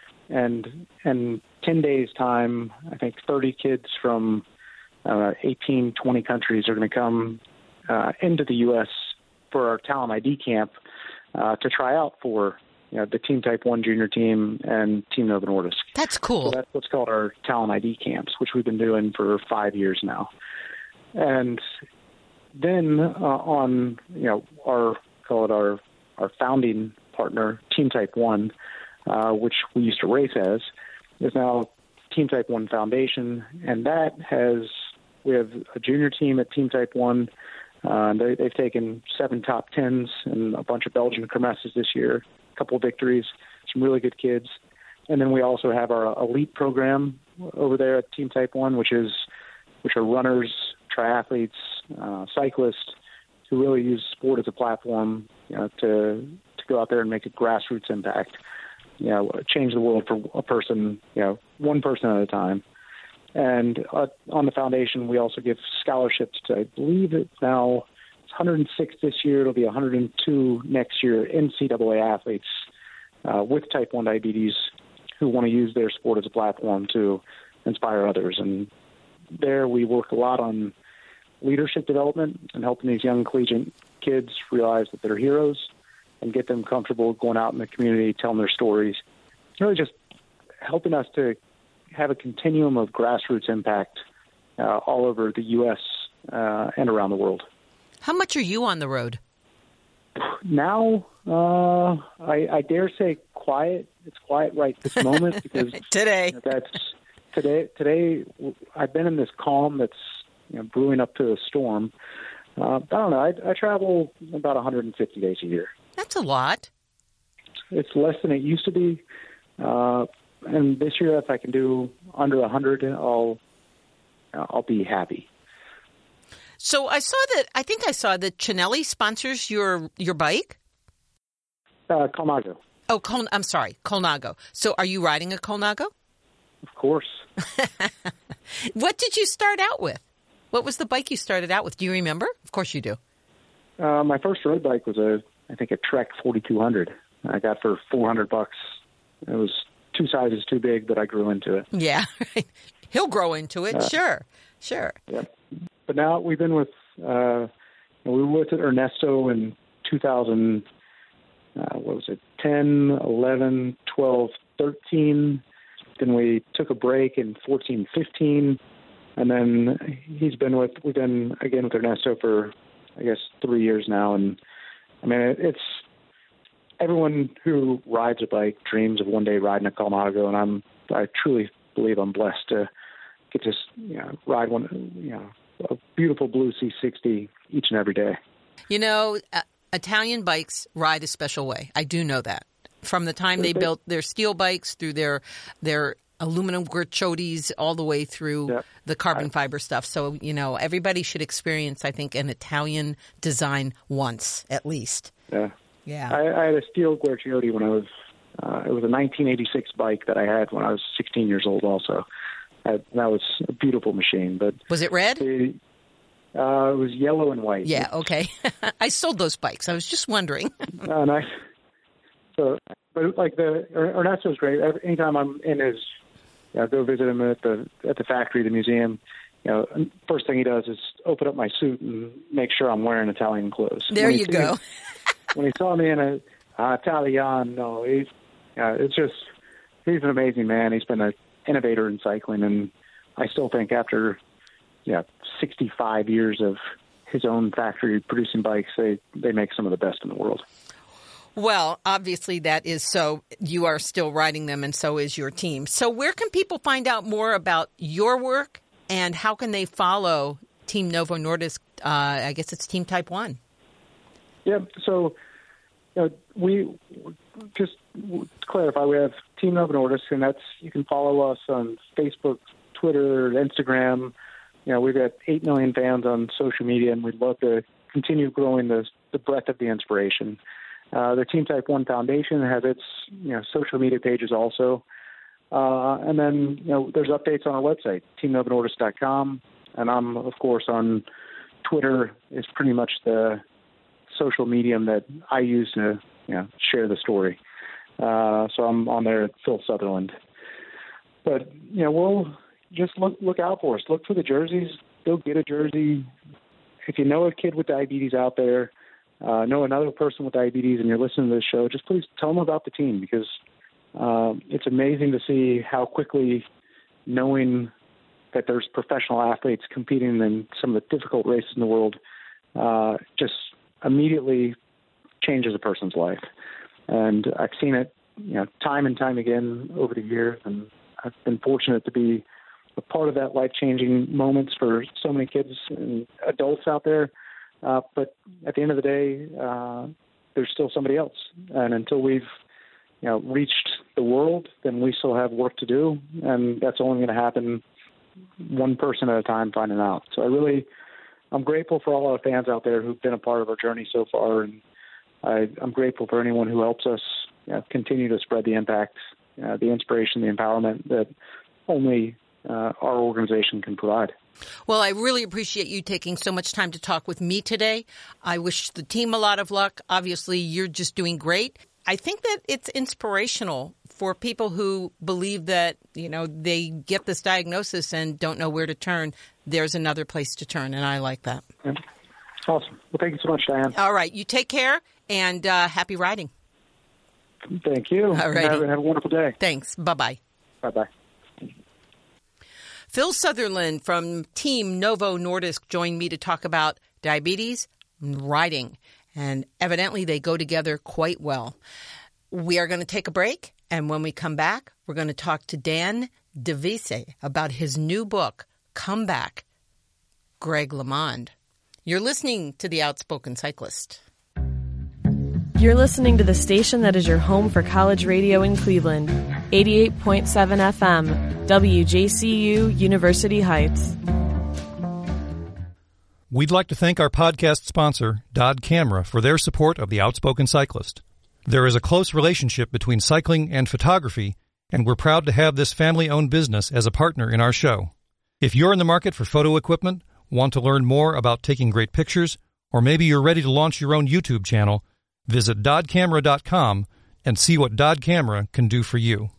Speaker 4: and in ten days' time, I think thirty kids from uh, eighteen, twenty countries are going to come uh, into the U S for our Talent I D camp uh, to try out for, you know, the Team Type one junior team and Team Novo Nordisk.
Speaker 3: That's cool.
Speaker 4: So that's what's called our Talent I D camps, which we've been doing for five years now. And then uh, on, you know, our, call it our, our founding partner, Team Type one, uh, which we used to race as, is now Team Type one Foundation. And that has, we have a junior team at Team Type one. Uh, they, they've taken seven top tens and a bunch of Belgian kermesses this year, a couple of victories, some really good kids. And then we also have our elite program over there at Team Type one, which is which are runners, triathletes, uh, cyclists who really use sport as a platform, you know, to to go out there and make a grassroots impact, you know, change the world for a person, you know, one person at a time. And uh, on the foundation, we also give scholarships to, I believe it's now it's one hundred six this year. It'll be one hundred two next year, N C double A athletes uh, with type one diabetes who want to use their sport as a platform to inspire others. And there we work a lot on leadership development and helping these young collegiate kids realize that they're heroes and get them comfortable going out in the community, telling their stories. Really just helping us to have a continuum of grassroots impact uh, all over the U S uh, and around the world.
Speaker 3: How much are you on the road?
Speaker 4: Now, uh, I, I dare say quiet. It's quiet right this moment because
Speaker 3: today.
Speaker 4: You know, that's today. Today, I've been in this calm that's, you know, brewing up to a storm. Uh, I don't know. I, I travel about one hundred fifty days a year.
Speaker 3: That's a lot.
Speaker 4: It's less than it used to be. Uh, And this year, if I can do under one hundred, I'll I'll be happy.
Speaker 3: So I saw that. I think I saw that Cinelli sponsors your your bike.
Speaker 4: Uh, Colnago.
Speaker 3: Oh, Col- I'm sorry, Colnago. So are you riding a Colnago?
Speaker 4: Of course.
Speaker 3: What did you start out with? What was the bike you started out with? Do you remember? Of course you do.
Speaker 4: Uh, my first road bike was a, I think, a Trek forty-two hundred. I got for four hundred bucks. It was two sizes too big, but I grew into it.
Speaker 3: Yeah, right. He'll grow into it. Uh, sure, sure.
Speaker 4: Yeah. But now we've been with, uh, we were with Ernesto in two thousand, uh, what was it, ten, eleven, twelve, thirteen. Then we took a break in fourteen, fifteen. And then he's been with, we've been again with Ernesto for, I guess, three years now. And I mean, it's, everyone who rides a bike dreams of one day riding a Colnago, and I'm I truly believe I'm blessed to get to, you know, ride one, you know, a beautiful blue C sixty each and every day.
Speaker 3: You know, uh, Italian bikes ride a special way. I do know that. From the time they built their steel bikes through their their aluminum Guerciotis all the way through yep. the carbon fiber stuff. So, you know, everybody should experience, I think, an Italian design once, at least.
Speaker 4: Yeah.
Speaker 3: Yeah.
Speaker 4: I, I had a steel Guerciotti when I was, uh, it was a nineteen eighty-six bike that I had when I was sixteen years old also. I, that was a beautiful machine. But
Speaker 3: was it red?
Speaker 4: It, uh, it was yellow and white.
Speaker 3: Yeah, okay. I sold those bikes. I was just wondering.
Speaker 4: uh, and I, so, but like the, Ernesto's great. Every, anytime I'm in his, you know, go visit him at the at the factory, the museum. You know, first thing he does is open up my suit and make sure I'm wearing Italian clothes.
Speaker 3: There
Speaker 4: when
Speaker 3: you go.
Speaker 4: Me, when he saw me in a uh, Italiano, he's uh, it's just he's an amazing man. He's been an innovator in cycling, and I still think after yeah sixty-five years of his own factory producing bikes, they they make some of the best in the world.
Speaker 3: Well, obviously that is so. You are still riding them, and so is your team. So where can people find out more about your work, and how can they follow Team Novo Nordisk? Uh, I guess it's Team Type one.
Speaker 4: Yeah, so you know, we just to clarify, we have Team Novo Nordisk, and that's you can follow us on Facebook, Twitter, Instagram. You know, we've got eight million fans on social media, and we'd love to continue growing the the breadth of the inspiration. Uh, the Team Type one Foundation has its you know social media pages also, uh, and then you know there's updates on our website, team novo nordisk dot com, and I'm of course on Twitter. Is pretty much the social medium that I use to you know share the story. Uh, so I'm on there at Phil Sutherland. But you know we'll just look look out for us. Look for the jerseys. Go get a jersey. If you know a kid with diabetes out there. Uh, know another person with diabetes and you're listening to this show, just please tell them about the team because um, it's amazing to see how quickly knowing that there's professional athletes competing in some of the difficult races in the world uh, just immediately changes a person's life. And I've seen it, you know, time and time again over the years, and I've been fortunate to be a part of that life-changing moments for so many kids and adults out there. Uh, but at the end of the day, uh, there's still somebody else. And until we've, you know, reached the world, then we still have work to do. And that's only going to happen one person at a time finding out. So I really, I'm grateful for all our fans out there who've been a part of our journey so far. And I, I'm grateful for anyone who helps us you know, continue to spread the impact, uh, the inspiration, the empowerment that only uh, our organization can provide.
Speaker 3: Well, I really appreciate you taking so much time to talk with me today. I wish the team a lot of luck. Obviously, you're just doing great. I think that it's inspirational for people who believe that, you know, they get this diagnosis and don't know where to turn. There's another place to turn, and I like that.
Speaker 4: Yeah. Awesome. Well, thank you so much, Diane.
Speaker 3: All right. You take care, and uh, happy riding.
Speaker 4: Thank you.
Speaker 3: All right.
Speaker 4: Have, have a wonderful day.
Speaker 3: Thanks. Bye-bye.
Speaker 4: Bye-bye.
Speaker 3: Phil Sutherland from Team Novo Nordisk joined me to talk about diabetes and riding, and evidently they go together quite well. We are going to take a break, and when we come back, we're going to talk to Dan DeVise about his new book, Come Back, Greg LeMond. You're listening to The Outspoken Cyclist.
Speaker 6: You're listening to the station that is your home for college radio in Cleveland, eighty-eight point seven F M, W J C U, University Heights.
Speaker 7: We'd like to thank our podcast sponsor, Dodd Camera, for their support of The Outspoken Cyclist. There is a close relationship between cycling and photography, and we're proud to have this family-owned business as a partner in our show. If you're in the market for photo equipment, want to learn more about taking great pictures, or maybe you're ready to launch your own YouTube channel, visit dodd camera dot com and see what Dodd Camera can do for you.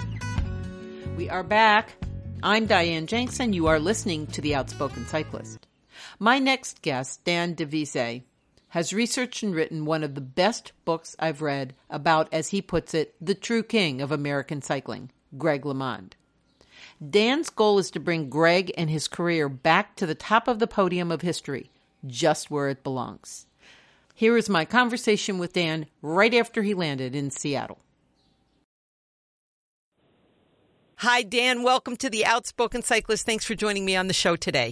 Speaker 3: Are back. I'm Diane Jenks, and you are listening to The Outspoken Cyclist. My next guest, Dan Devise, has researched and written one of the best books I've read about, as he puts it, the true king of American cycling, Greg LeMond. Dan's goal is to bring Greg and his career back to the top of the podium of history, just where it belongs. Here is my conversation with Dan right after he landed in Seattle. Hi, Dan. Welcome to the Outspoken Cyclist. Thanks for joining me on the show today.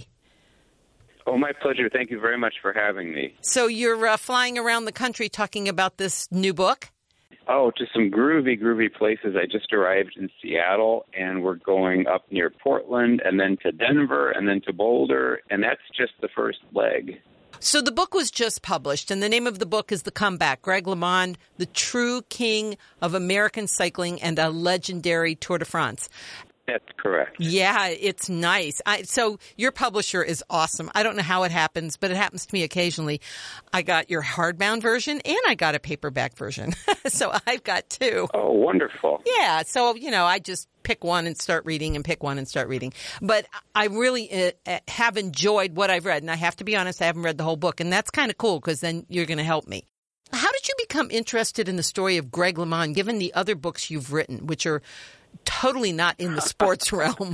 Speaker 8: Oh, my pleasure. Thank you very much for having me.
Speaker 3: So you're uh, flying around the country talking about this new book?
Speaker 8: Oh, to some groovy, groovy places. I just arrived in Seattle, and we're going up near Portland, and then to Denver, and then to Boulder, and that's just the first leg.
Speaker 3: So the book was just published, and the name of the book is The Comeback, Greg LeMond, the true king of American cycling and a legendary Tour de France.
Speaker 8: That's correct.
Speaker 3: Yeah, it's nice. I, so your publisher is awesome. I don't know how it happens, but it happens to me occasionally. I got your hardbound version and I got a paperback version. So I've got two.
Speaker 8: Oh, wonderful.
Speaker 3: Yeah. So, you know, I just pick one and start reading and pick one and start reading. But I really uh, have enjoyed what I've read. And I have to be honest, I haven't read the whole book. And that's kind of cool because then you're going to help me. How did you become interested in the story of Greg LeMond, given the other books you've written, which are totally not in the sports realm?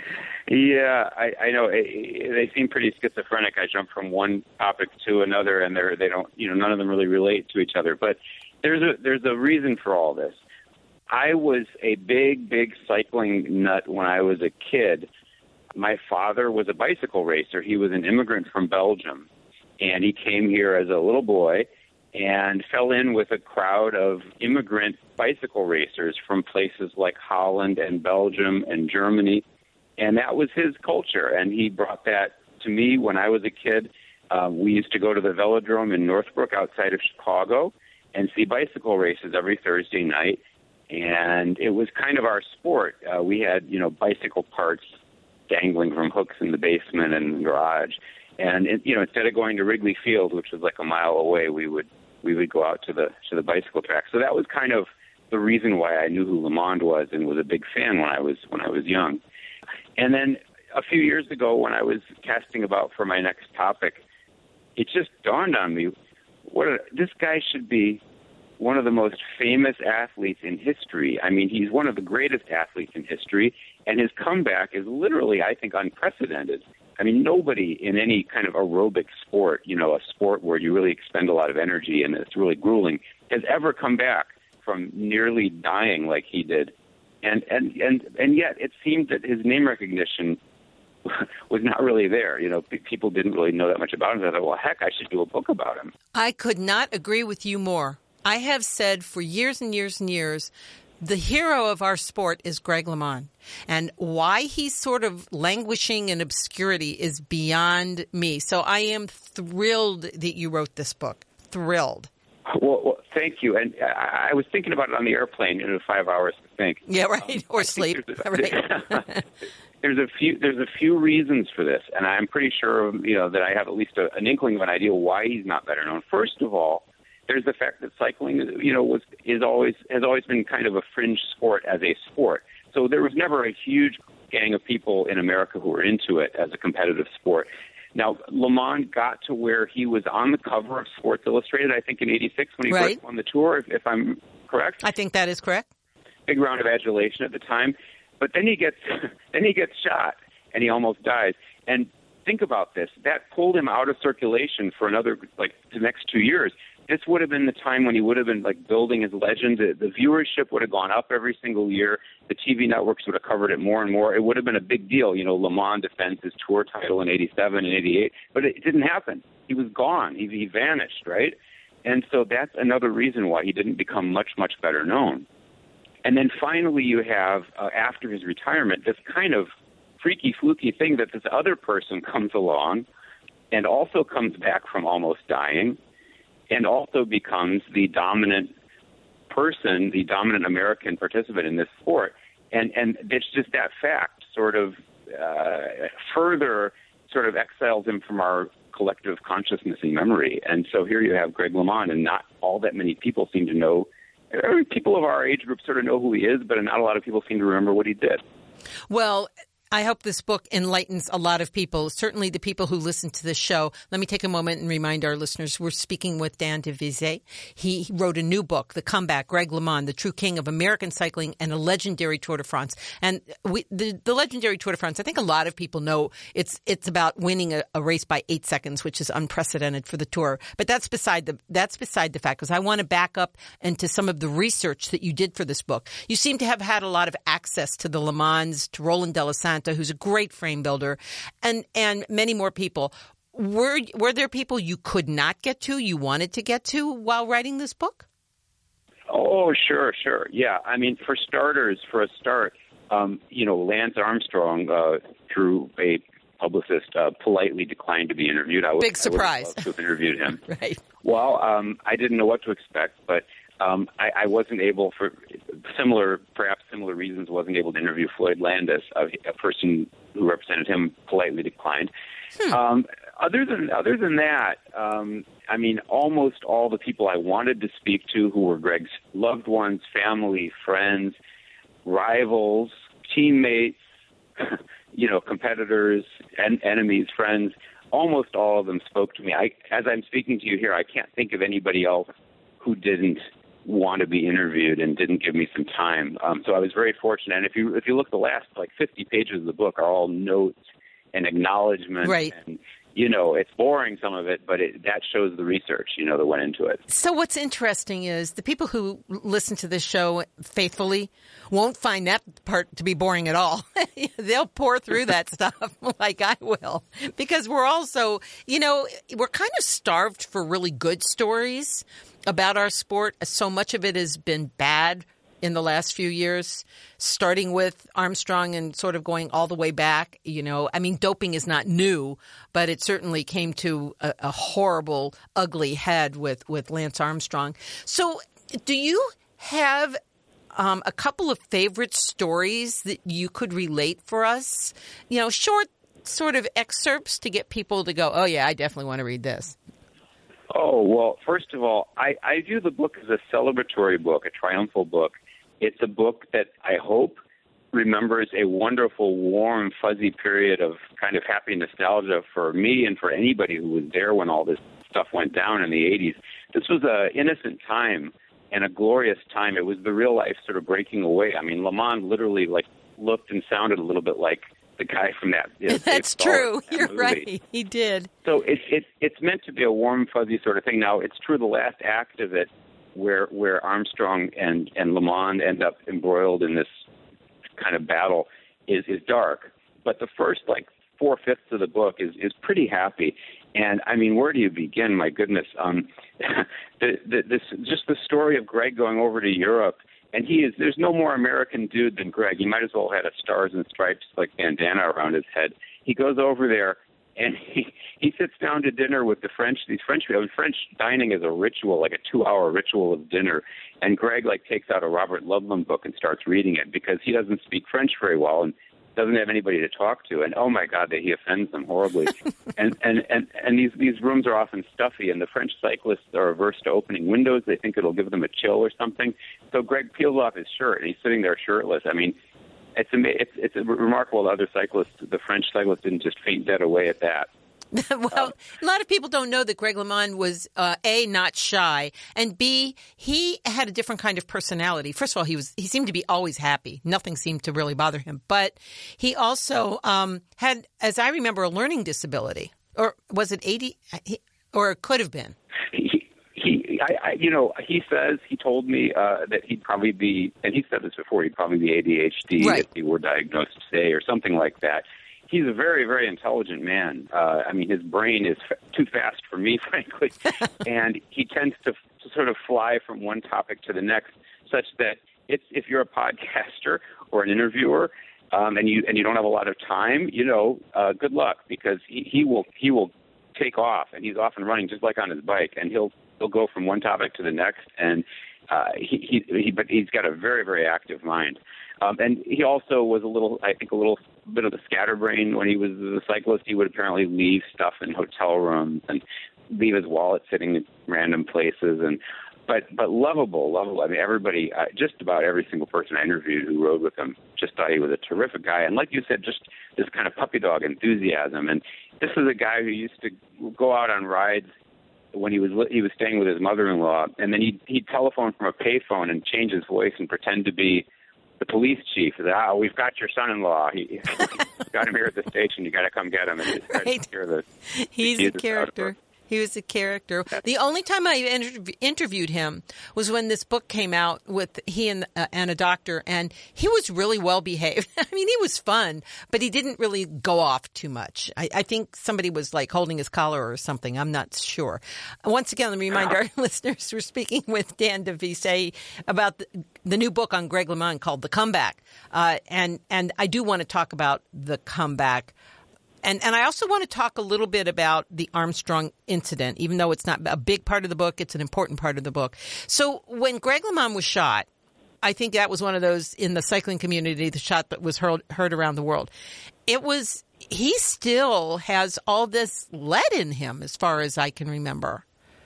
Speaker 8: Yeah, I, I know. They seem pretty schizophrenic. I jump from one topic to another, and they're they don't, you know, none of them really relate to each other. But there's a there's a reason for all this. I was a big, big cycling nut when I was a kid. My father was a bicycle racer. He was an immigrant from Belgium, and he came here as a little boy and fell in with a crowd of immigrant bicycle racers from places like Holland and Belgium and Germany. And that was his culture. And he brought that to me when I was a kid. Uh, we used to go to the Velodrome in Northbrook outside of Chicago and see bicycle races every Thursday night. And it was kind of our sport. Uh, we had, you know, bicycle parts dangling from hooks in the basement and the garage. And, it, you know, instead of going to Wrigley Field, which was like a mile away, we would we would go out to the to the bicycle track. So that was kind of the reason why I knew who LeMond was and was a big fan when I was when I was young. And then a few years ago, when I was casting about for my next topic, it just dawned on me, what a, this guy should be one of the most famous athletes in history. I mean, he's one of the greatest athletes in history, and his comeback is literally, I think, unprecedented. I mean, nobody in any kind of aerobic sport, you know, a sport where you really expend a lot of energy and it's really grueling, has ever come back from nearly dying like he did. And and and, and yet it seemed that his name recognition was not really there. You know, people didn't really know that much about him. I thought, well, heck, I should do a book about him.
Speaker 3: I could not agree with you more. I have said for years and years and years, the hero of our sport is Greg LeMond. And why he's sort of languishing in obscurity is beyond me. So I am thrilled that you wrote this book. Thrilled.
Speaker 8: Well, well thank you. And I, I was thinking about it on the airplane in five hours to think.
Speaker 3: Yeah, right. Um, or sleep.
Speaker 8: There's,
Speaker 3: right.
Speaker 8: there's a few. There's a few reasons for this, and I'm pretty sure, you know, that I have at least a, an inkling of an idea why he's not better known. First of all, there's the fact that cycling, you know, was is always has always been kind of a fringe sport as a sport. So there was never a huge gang of people in America who were into it as a competitive sport. Now, LeMond got to where he was on the cover of Sports Illustrated, I think, in eighty-six when he
Speaker 3: right.
Speaker 8: first won the Tour, if, if I'm correct.
Speaker 3: I think that is correct.
Speaker 8: Big round of adulation at the time. But then he gets then he gets shot, and he almost dies. And think about this. That pulled him out of circulation for another, like, the next two years. This would have been the time when he would have been, like, building his legend. The, the viewership would have gone up every single year. The T V networks would have covered it more and more. It would have been a big deal. You know, LeMond defends his Tour title in eighty-seven and eighty-eight. But it didn't happen. He was gone. He, he vanished, right? And so that's another reason why he didn't become much, much better known. And then finally you have, uh, after his retirement, this kind of freaky, fluky thing that this other person comes along and also comes back from almost dying and also becomes the dominant person, the dominant American participant in this sport. And and it's just that fact sort of uh, further sort of exiles him from our collective consciousness and memory. And so here you have Greg LeMond, and not all that many people seem to know. People of our age group sort of know who he is, but not a lot of people seem to remember what he did.
Speaker 3: Well, I hope this book enlightens a lot of people, certainly the people who listen to this show. Let me take a moment and remind our listeners, we're speaking with Dan Devizet. He wrote a new book, The Comeback, Greg LeMond, the true king of American cycling and a legendary Tour de France. And we, the, the legendary Tour de France, I think a lot of people know it's it's about winning a, a race by eight seconds, which is unprecedented for the Tour. But that's beside the that's beside the fact, because I want to back up into some of the research that you did for this book. You seem to have had a lot of access to the Le Mans, to Roland De La Santa, who's a great frame builder, and and many more people. Were were there people you could not get to, you wanted to get to while writing this book?
Speaker 8: Oh, sure, sure. Yeah, I mean, for starters, for a start, um, you know, Lance Armstrong, uh, through a publicist, uh, politely declined to be interviewed. I would,
Speaker 3: Big surprise.
Speaker 8: I would love to have interviewed him.
Speaker 3: Right.
Speaker 8: Well, um, I didn't know what to expect, but um, I, I wasn't able, for similar, perhaps similar reasons, wasn't able to interview Floyd Landis, a, a person who represented him politely declined. Hmm. Um, other than other than that, um, I mean, almost all the people I wanted to speak to, who were Greg's loved ones, family, friends, rivals, teammates, you know, competitors, en- enemies, friends, almost all of them spoke to me. I, as I'm speaking to you here, I can't think of anybody else who didn't want to be interviewed and didn't give me some time. Um, so I was very fortunate. And if you if you look, the last like fifty pages of the book are all notes and acknowledgments.
Speaker 3: Right.
Speaker 8: And, you know, it's boring, some of it, but it, that shows the research, you know, that went into it.
Speaker 3: So what's interesting is the people who listen to this show faithfully won't find that part to be boring at all. They'll pour through that stuff like I will, because we're also, you know, we're kind of starved for really good stories about our sport. So much of it has been bad in the last few years, starting with Armstrong and sort of going all the way back. You know, I mean, doping is not new, but it certainly came to a, a horrible, ugly head with, with Lance Armstrong. So do you have um, a couple of favorite stories that you could relate for us? You know, short sort of excerpts to get people to go, oh, yeah, I definitely want to read this.
Speaker 8: Oh, well, first of all, I, I view the book as a celebratory book, a triumphal book. It's a book that I hope remembers a wonderful, warm, fuzzy period of kind of happy nostalgia for me and for anybody who was there when all this stuff went down in the eighties. This was an innocent time and a glorious time. It was the real life sort of breaking away. I mean, Le Mans literally like looked and sounded a little bit like the guy from that. You know,
Speaker 3: That's true. That You're movie. Right. He did.
Speaker 8: So it's it, it's meant to be a warm, fuzzy sort of thing. Now, it's true the last act of it, where where Armstrong and, and Le Mans end up embroiled in this kind of battle, is, is dark. But the first, like, four-fifths of the book is, is pretty happy. And, I mean, where do you begin? My goodness. Um, the, the, this just the story of Greg going over to Europe. And he is, there's no more American dude than Greg. He might as well have had a stars and stripes like bandana around his head. He goes over there and he, he sits down to dinner with the French, these French people. French dining is a ritual, like a two-hour ritual of dinner. And Greg, like, takes out a Robert Ludlum book and starts reading it because he doesn't speak French very well and doesn't have anybody to talk to. And, oh, my God, that he offends them horribly. and and, and, and these, these rooms are often stuffy, and the French cyclists are averse to opening windows. They think it'll give them a chill or something. So Greg peels off his shirt, and he's sitting there shirtless. I mean, it's it's, it's remarkable that other cyclists, the French cyclists, didn't just faint dead away at that.
Speaker 3: Well, a lot of people don't know that Greg LeMond was, uh, A, not shy, and B, he had a different kind of personality. First of all, he was he seemed to be always happy. Nothing seemed to really bother him. But he also um, had, as I remember, a learning disability. Or was it eighty? Or it could have been.
Speaker 8: He, he I, I, you know, he says, he told me uh, that he'd probably be, and he said this before, he'd probably be A D H D
Speaker 3: right.
Speaker 8: if he were diagnosed today or something like that. He's a very, very intelligent man. Uh, I mean, his brain is f- too fast for me, frankly, and he tends to, to sort of fly from one topic to the next, such that it's, if you're a podcaster or an interviewer um, and you and you don't have a lot of time, you know, uh, good luck, because he, he will he will take off, and he's off and running just like on his bike, and he'll he'll go from one topic to the next, and uh, he, he he but he's got a very, very active mind. Um, and he also was a little, I think, a little bit of a scatterbrain when he was a cyclist. He would apparently leave stuff in hotel rooms and leave his wallet sitting in random places. And but but lovable, lovable. I mean, everybody, uh, just about every single person I interviewed who rode with him just thought he was a terrific guy. And like you said, just this kind of puppy dog enthusiasm. And this is a guy who used to go out on rides when he was he was staying with his mother-in-law, and then he'd, he'd telephone from a payphone and change his voice and pretend to be the police chief. That, ah, we've got your son-in-law. He, got him here at the station. You got to come get him. And he's
Speaker 3: right.
Speaker 8: the,
Speaker 3: He's a character. He was a character. The only time I inter- interviewed him was when this book came out with he and, uh, and a doctor, and he was really well behaved. I mean, he was fun, but he didn't really go off too much. I, I think somebody was like holding his collar or something. I'm not sure. Once again, let me remind our listeners we're speaking with Dan DeVise about the, the new book on Greg LeMond called The Comeback. Uh, and, and I do want to talk about The Comeback. And and I also want to talk a little bit about the Armstrong incident, even though it's not a big part of the book. It's an important part of the book. So when Greg LeMond was shot, I think that was one of those in the cycling community, the shot that was heard, heard around the world. It was, he still has all this lead in him as far as I can remember.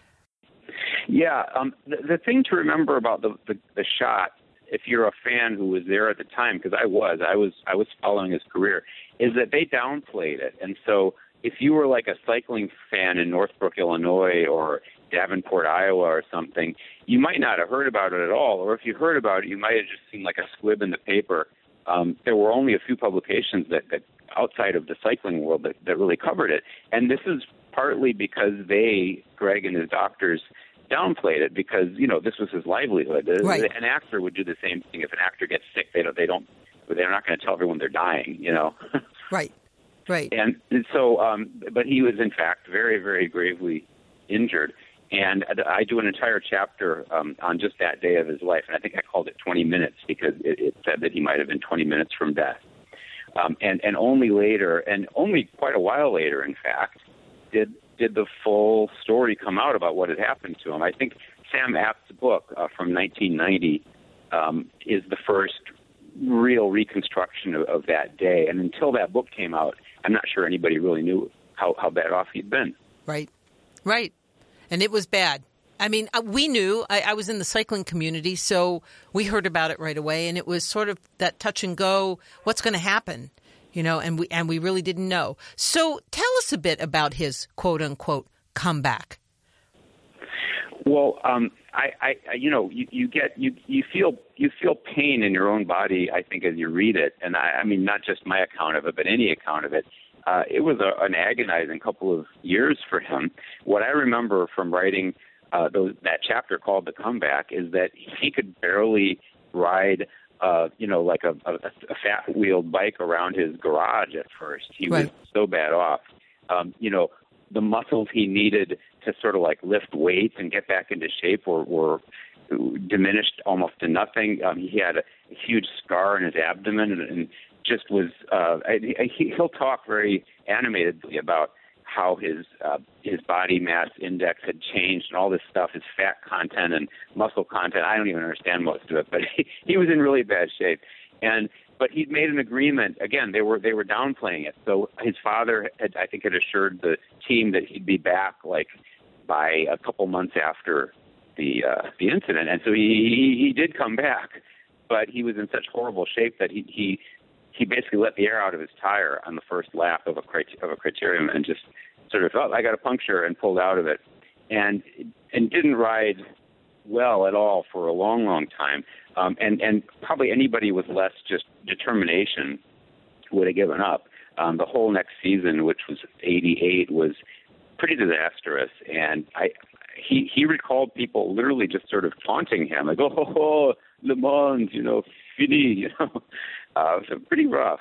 Speaker 8: Yeah. Um, the, the thing to remember about the, the, the shot, if you're a fan who was there at the time, because I was, I was, I was following his career, is that they downplayed it. And so if you were like a cycling fan in Northbrook, Illinois, or Davenport, Iowa, or something, you might not have heard about it at all. Or if you heard about it, you might have just seen like a squib in the paper. Um, there were only a few publications that, that outside of the cycling world that, that really covered it. And this is partly because they, Greg and his doctors, downplayed it because, you know, this was his livelihood.
Speaker 3: Right.
Speaker 8: An actor would do the same thing. If an actor gets sick, they don't, they don't, they're not going to tell everyone they're dying, you know.
Speaker 3: Right, right.
Speaker 8: And, and so, um, but he was in fact very, very gravely injured. And I do an entire chapter um, on just that day of his life, and I think I called it twenty minutes because it, it said that he might have been twenty minutes from death. Um, and, and only later, and only quite a while later, in fact, did did the full story come out about what had happened to him. I think Sam App's book uh, from nineteen ninety um, is the first real reconstruction of, of that day. And until that book came out, I'm not sure anybody really knew how, how bad off he'd been.
Speaker 3: Right, right. And it was bad. I mean, we knew. I, I was in the cycling community, so we heard about it right away. And it was sort of that touch and go, what's going to happen? You know, and we and we really didn't know. So tell us a bit about his quote unquote comeback.
Speaker 8: Well, um, I, I, you know, you, you get you, you feel you feel pain in your own body, I think, as you read it, and I, I mean, not just my account of it, but any account of it. Uh, it was a, an agonizing couple of years for him. What I remember from writing uh, those, that chapter called The Comeback is that he could barely ride. Uh, you know, like a, a, a fat-wheeled bike around his garage at first. He
Speaker 3: right.
Speaker 8: was so bad off. Um, you know, the muscles he needed to sort of like lift weights and get back into shape were, were diminished almost to nothing. Um, he had a, a huge scar in his abdomen and, and just was, uh, I, I, he'll talk very animatedly about how his uh, his body mass index had changed and all this stuff, his fat content and muscle content. I don't even understand most of it, but he, he was in really bad shape. And but he'd made an agreement. Again, they were they were downplaying it. So his father had, I think, had assured the team that he'd be back like by a couple months after the uh, the incident. And so he, he he did come back, but he was in such horrible shape that he he. He basically let the air out of his tire on the first lap of a of a criterium and just sort of thought, I got a puncture, and pulled out of it, and and didn't ride well at all for a long, long time. Um, and and probably anybody with less just determination would have given up. Um, the whole next season, which was eighty-eight, was pretty disastrous, and I he he recalled people literally just sort of taunting him, like, oh, oh, oh LeMond, you know, fini, you know. Uh, so pretty rough,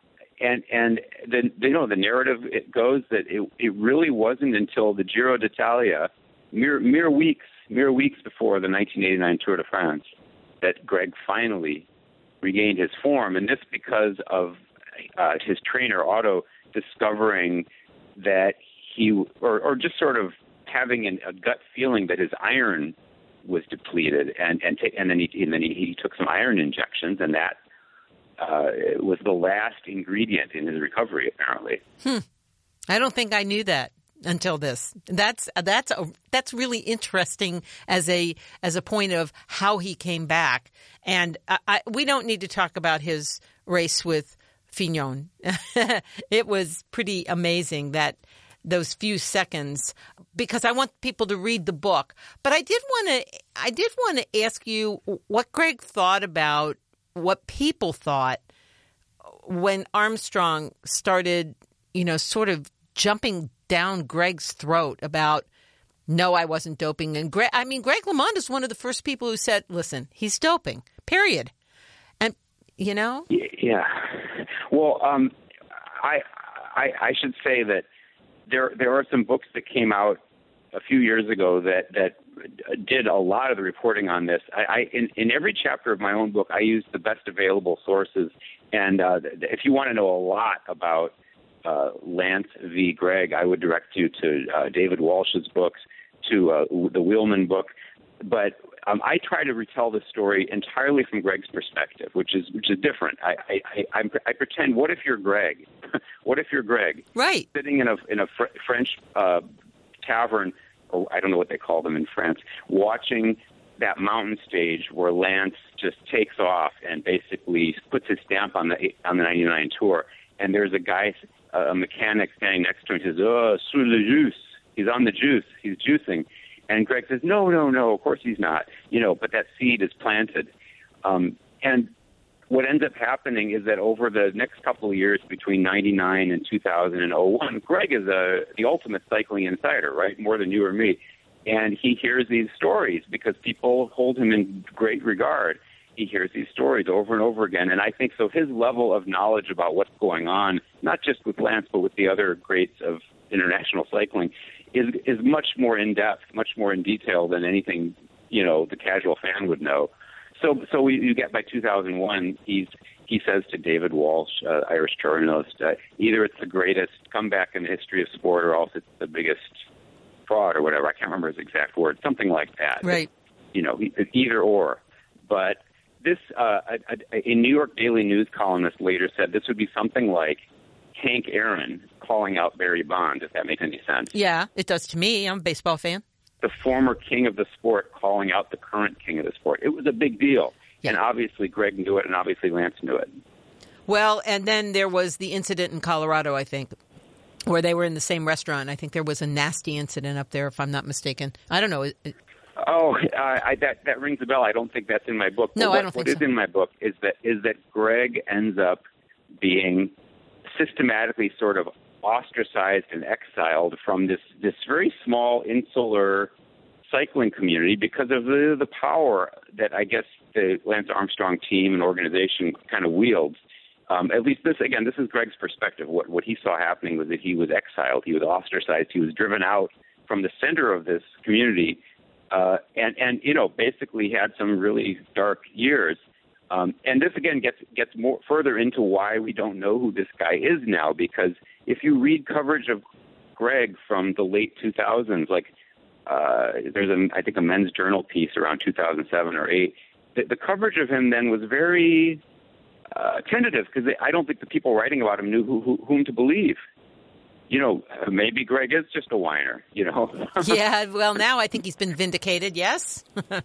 Speaker 8: and and the you know the narrative it goes that it it really wasn't until the Giro d'Italia, mere mere weeks mere weeks before the nineteen eighty-nine Tour de France, that Greg finally regained his form, and this because of uh, his trainer Otto discovering that he or or just sort of having an, a gut feeling that his iron was depleted, and and t- and then he and then he, he took some iron injections, and that. Uh, it was the last ingredient in his recovery, apparently.
Speaker 3: Hmm. I don't think I knew that. until this. That's that's a, that's really interesting as a as a point of how he came back. And I, I, we don't need to talk about his race with Fignon. It was pretty amazing that those few seconds, because I want people to read the book. But I did want to I did want to ask you what Greg thought about what people thought when Armstrong started, you know, sort of jumping down Greg's throat about, no, I wasn't doping. And Greg, I mean, Greg LeMond is one of the first people who said, listen, he's doping, period. And, you know?
Speaker 8: Yeah. Well, um, I, I I should say that there there are some books that came out a few years ago that, that did a lot of the reporting on this. I, I in, in every chapter of my own book, I use the best available sources. And uh, if you want to know a lot about uh, Lance v. Greg, I would direct you to uh, David Walsh's books, to uh, the Wheelman book. But um, I try to retell the story entirely from Greg's perspective, which is which is different. I I, I, I pretend, what if you're Greg? What if you're Greg?
Speaker 3: Right.
Speaker 8: Sitting in a in a fr- French uh, tavern, or I don't know what they call them in France, watching that mountain stage where Lance just takes off and basically puts his stamp on the on the ninety-nine tour. And there's a guy, a mechanic standing next to him, and says, "Oh, sur le juice." He's on the juice. He's juicing. And Greg says, no, no, no, of course he's not. You know, but that seed is planted. Um, and what ends up happening is that over the next couple of years, between ninety-nine and two thousand and oh one, Greg is a, the ultimate cycling insider, right? More than you or me. And he hears these stories because people hold him in great regard. He hears these stories over and over again. And I think so his level of knowledge about what's going on, not just with Lance, but with the other greats of international cycling, is is much more in-depth, much more in detail than anything, you know, the casual fan would know. So so we, you get by two thousand one, he's he says to David Walsh, uh, Irish journalist, uh, either it's the greatest comeback in the history of sport or else it's the biggest fraud or whatever. I can't remember his exact words, something like that.
Speaker 3: Right.
Speaker 8: But, you know, either or. But this, uh, a, a, a New York Daily News columnist later said this would be something like Hank Aaron calling out Barry Bonds, if that makes any sense.
Speaker 3: Yeah, it does to me. I'm a baseball fan.
Speaker 8: The former king of the sport calling out the current king of the sport. It was a big deal. Yeah. And obviously Greg knew it, and obviously Lance knew it.
Speaker 3: Well, and then there was the incident in Colorado, I think, where they were in the same restaurant. I think there was a nasty incident up there, if I'm not mistaken. I don't know.
Speaker 8: Oh, uh, I, that that rings a bell. I don't think that's in my book.
Speaker 3: No,
Speaker 8: what,
Speaker 3: I don't think
Speaker 8: what
Speaker 3: so.
Speaker 8: What is in my book is that is that Greg ends up being systematically sort of ostracized and exiled from this, this very small insular cycling community because of the, the power that I guess the Lance Armstrong team and organization kind of wields. Um, at least this, again, this is Greg's perspective. What, what he saw happening was that he was exiled, he was ostracized, he was driven out from the center of this community, uh, and, and, you know, basically had some really dark years. Um, and this, again, gets gets more further into why we don't know who this guy is now, because if you read coverage of Greg from the late two thousands, like uh, there's, a, I think, a Men's Journal piece around two thousand seven or eight, the, the coverage of him then was very uh, tentative because I don't think the people writing about him knew who, who, whom to believe. You know, maybe Greg is just a whiner, you know.
Speaker 3: Yeah, well, now I think he's been vindicated, yes?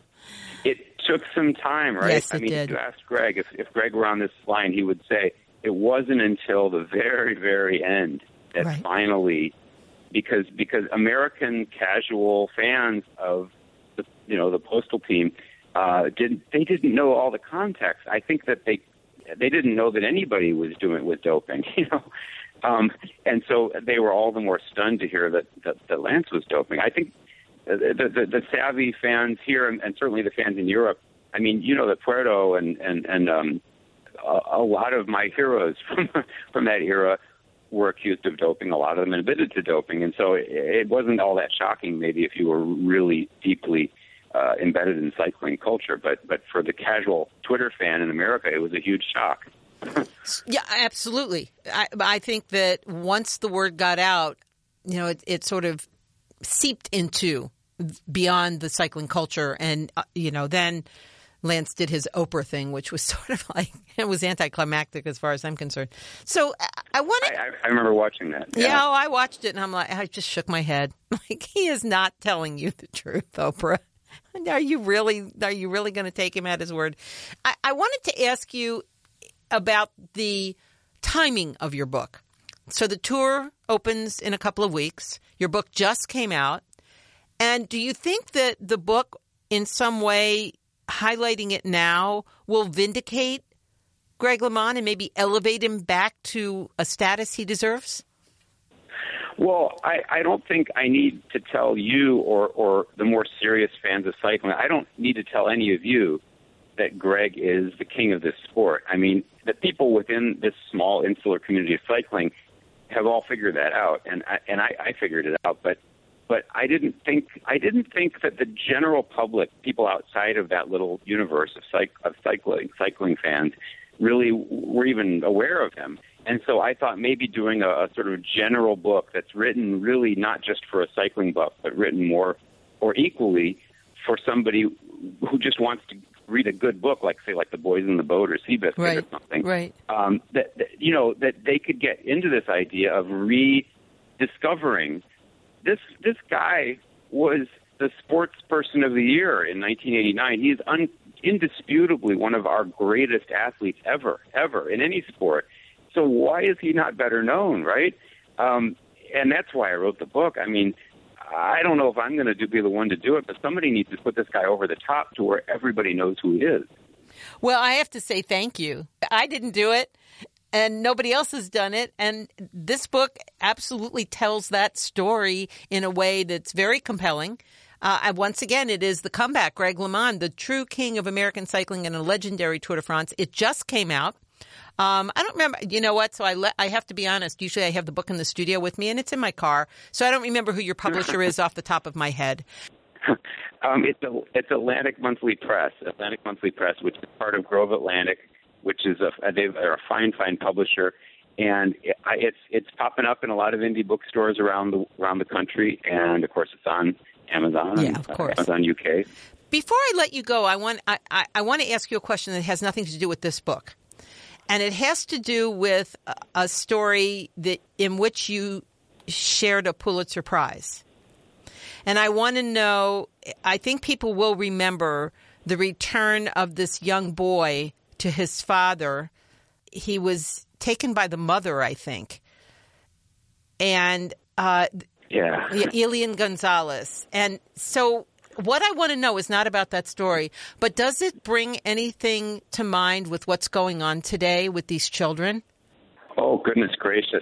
Speaker 8: It took some time, right?
Speaker 3: Yes, it
Speaker 8: I mean,
Speaker 3: did.
Speaker 8: if you ask Greg, if, if Greg were on this line, he would say it wasn't until the very, very end that
Speaker 3: right.
Speaker 8: finally, because because American casual fans of the you know the Postal team uh, didn't they didn't know all the context. I think that they they didn't know that anybody was doing it with doping, you know. Um, and so they were all the more stunned to hear that, that, that Lance was doping. I think the, the, the savvy fans here, and, and certainly the fans in Europe, I mean, you know, that Puerto and, and, and um, a, a lot of my heroes from, from that era were accused of doping. A lot of them admitted to doping. And so it, it wasn't all that shocking, maybe, if you were really deeply uh, embedded in cycling culture. But, but for the casual Twitter fan in America, it was a huge shock.
Speaker 3: Yeah, absolutely. I, I think that once the word got out, you know, it, it sort of seeped into beyond the cycling culture. And, uh, you know, then Lance did his Oprah thing, which was sort of like, it was anticlimactic as far as I'm concerned. So I, I wanted...
Speaker 8: I, I remember watching that.
Speaker 3: Yeah,
Speaker 8: yeah,
Speaker 3: oh, I watched it, and I'm like, I just shook my head. Like, he is not telling you the truth, Oprah. Are you really, are you really going to take him at his word? I, I wanted to ask you about the timing of your book. So the tour opens in a couple of weeks. Your book just came out. And do you think that the book, in some way, highlighting it now, will vindicate Greg LeMond and maybe elevate him back to a status he deserves?
Speaker 8: Well, I, I don't think I need to tell you or, or the more serious fans of cycling, I don't need to tell any of you that Greg is the king of this sport. I mean, the people within this small insular community of cycling have all figured that out, and I, and I, I figured it out. But but I didn't think I didn't think that the general public, people outside of that little universe of, cyc, of cycling cycling fans, really were even aware of him. And so I thought maybe doing a, a sort of general book that's written really not just for a cycling buff, but written more or equally for somebody who just wants to read a good book, like, say, like The Boys in the Boat or Seabiscuit
Speaker 3: right,
Speaker 8: or something.
Speaker 3: Right.
Speaker 8: Um, that, that, you know, that they could get into this idea of rediscovering this, this guy was the sports person of the year in nineteen eighty-nine. He's un, indisputably one of our greatest athletes ever, ever in any sport. So why is he not better known, right? Um, and that's why I wrote the book. I mean, I don't know if I'm going to do, be the one to do it, but somebody needs to put this guy over the top to where everybody knows who he is.
Speaker 3: Well, I have to say thank you. I didn't do it, and nobody else has done it. And this book absolutely tells that story in a way that's very compelling. Uh, and once again, it is the comeback, Greg LeMond, the true king of American cycling and a legendary Tour de France. It just came out. Um, I don't remember, you know what, so I le- I have to be honest. Usually I have the book in the studio with me, and it's in my car, so I don't remember who your publisher is off the top of my head.
Speaker 8: um, it's, a, it's Atlantic Monthly Press, Atlantic Monthly Press, which is part of Grove Atlantic, which is a, they're a fine, fine publisher, and it, it's it's popping up in a lot of indie bookstores around the around the country, and of course it's on Amazon,
Speaker 3: yeah, of course.
Speaker 8: Uh, Amazon U K.
Speaker 3: Before I let you go, I want I, I, I want to ask you a question that has nothing to do with this book. And it has to do with a story that in which you shared a Pulitzer Prize. And I want to know, I think people will remember the return of this young boy to his father. He was taken by the mother, I think. And uh,
Speaker 8: yeah,
Speaker 3: Elian Gonzalez. And so what I want to know is not about that story, but does it bring anything to mind with what's going on today with these children?
Speaker 8: Oh, goodness gracious.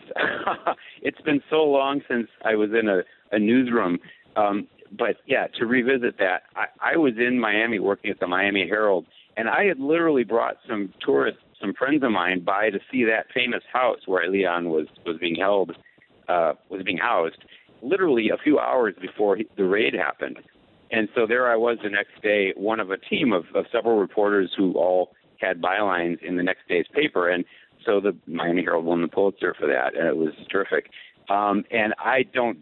Speaker 8: It's been so long since I was in a, a newsroom. Um, but, yeah, to revisit that, I, I was in Miami working at the Miami Herald, and I had literally brought some tourists, some friends of mine, by to see that famous house where Elian was, was being held, uh, was being housed, literally a few hours before he, the raid happened. And so there I was the next day, one of a team of, of several reporters who all had bylines in the next day's paper. And so the Miami Herald won the Pulitzer for that, and it was terrific. Um, and I don't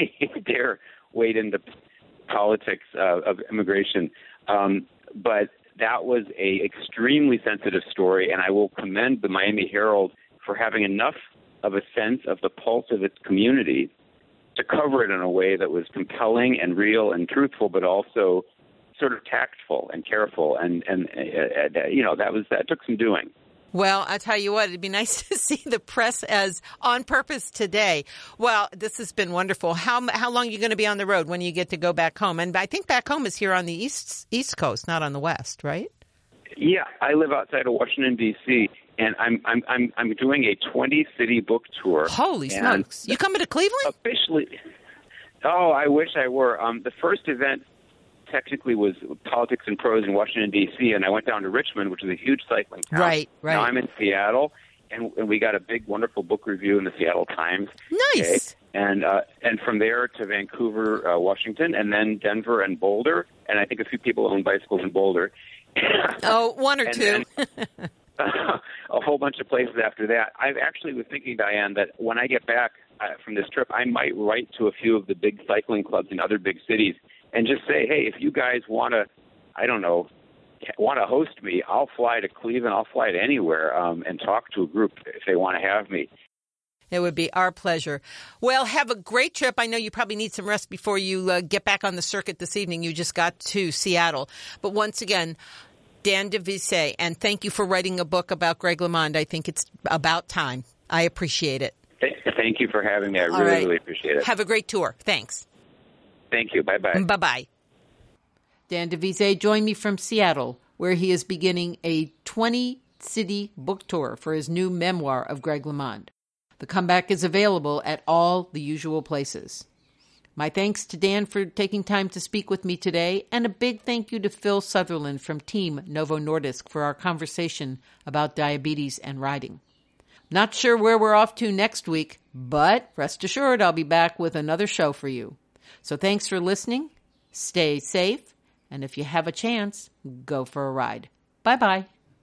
Speaker 8: dare wade into politics uh, of immigration, um, but that was a extremely sensitive story, and I will commend the Miami Herald for having enough of a sense of the pulse of its community to cover it in a way that was compelling and real and truthful, but also sort of tactful and careful. And, and uh, uh, you know, that was that took some doing.
Speaker 3: Well, I tell you what, it'd be nice to see the press as on purpose today. Well, this has been wonderful. How how long are you going to be on the road when you get to go back home? And I think back home is here on the east east coast, not on the west, right?
Speaker 8: Yeah, I live outside of Washington, D C, and I'm I'm I'm I'm doing a twenty city book tour.
Speaker 3: Holy smokes! You coming to Cleveland?
Speaker 8: Officially, oh, I wish I were. Um, the first event technically was Politics and Prose in Washington, D C, and I went down to Richmond, which is a huge cycling town.
Speaker 3: Right, right.
Speaker 8: Now I'm in Seattle, and, and we got a big, wonderful book review in the Seattle Times.
Speaker 3: Nice.
Speaker 8: Okay? And uh, and from there to Vancouver, uh, Washington, and then Denver and Boulder, and I think a few people own bicycles in Boulder.
Speaker 3: Oh, one or
Speaker 8: and
Speaker 3: two.
Speaker 8: Then, uh, a whole bunch of places after that. I actually was thinking, Diane, that when I get back uh, from this trip, I might write to a few of the big cycling clubs in other big cities and just say, hey, if you guys want to, I don't know, want to host me, I'll fly to Cleveland. I'll fly to anywhere um, and talk to a group if they want to have me.
Speaker 3: It would be our pleasure. Well, have a great trip. I know you probably need some rest before you uh, get back on the circuit this evening. You just got to Seattle. But once again, Dan DeVise, and thank you for writing a book about Greg LeMond. I think it's about time. I appreciate it.
Speaker 8: Thank you for having me. I
Speaker 3: All
Speaker 8: really,
Speaker 3: right.
Speaker 8: really appreciate it.
Speaker 3: Have a great tour. Thanks.
Speaker 8: Thank you. Bye-bye.
Speaker 3: Bye-bye. Dan DeVise joined me from Seattle, where he is beginning a twenty-city book tour for his new memoir of Greg LeMond. The comeback is available at all the usual places. My thanks to Dan for taking time to speak with me today, and a big thank you to Phil Sutherland from Team Novo Nordisk for our conversation about diabetes and riding. Not sure where we're off to next week, but rest assured I'll be back with another show for you. So thanks for listening, stay safe, and if you have a chance, go for a ride. Bye-bye.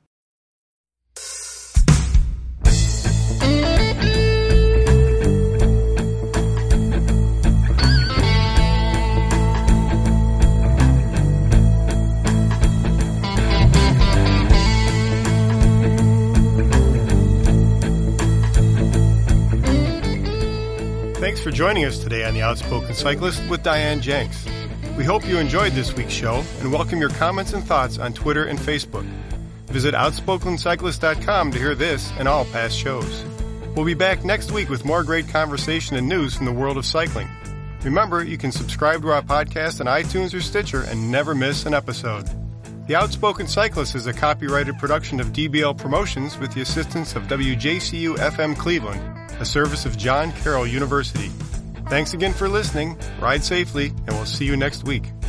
Speaker 2: Thanks for joining us today on The Outspoken Cyclist with Diane Jenks. We hope you enjoyed this week's show and welcome your comments and thoughts on Twitter and Facebook. Visit outspoken cyclist dot com to hear this and all past shows. We'll be back next week with more great conversation and news from the world of cycling. Remember, you can subscribe to our podcast on iTunes or Stitcher and never miss an episode. The Outspoken Cyclist is a copyrighted production of D B L Promotions with the assistance of W J C U F M Cleveland, a service of John Carroll University. Thanks again for listening, ride safely, and we'll see you next week.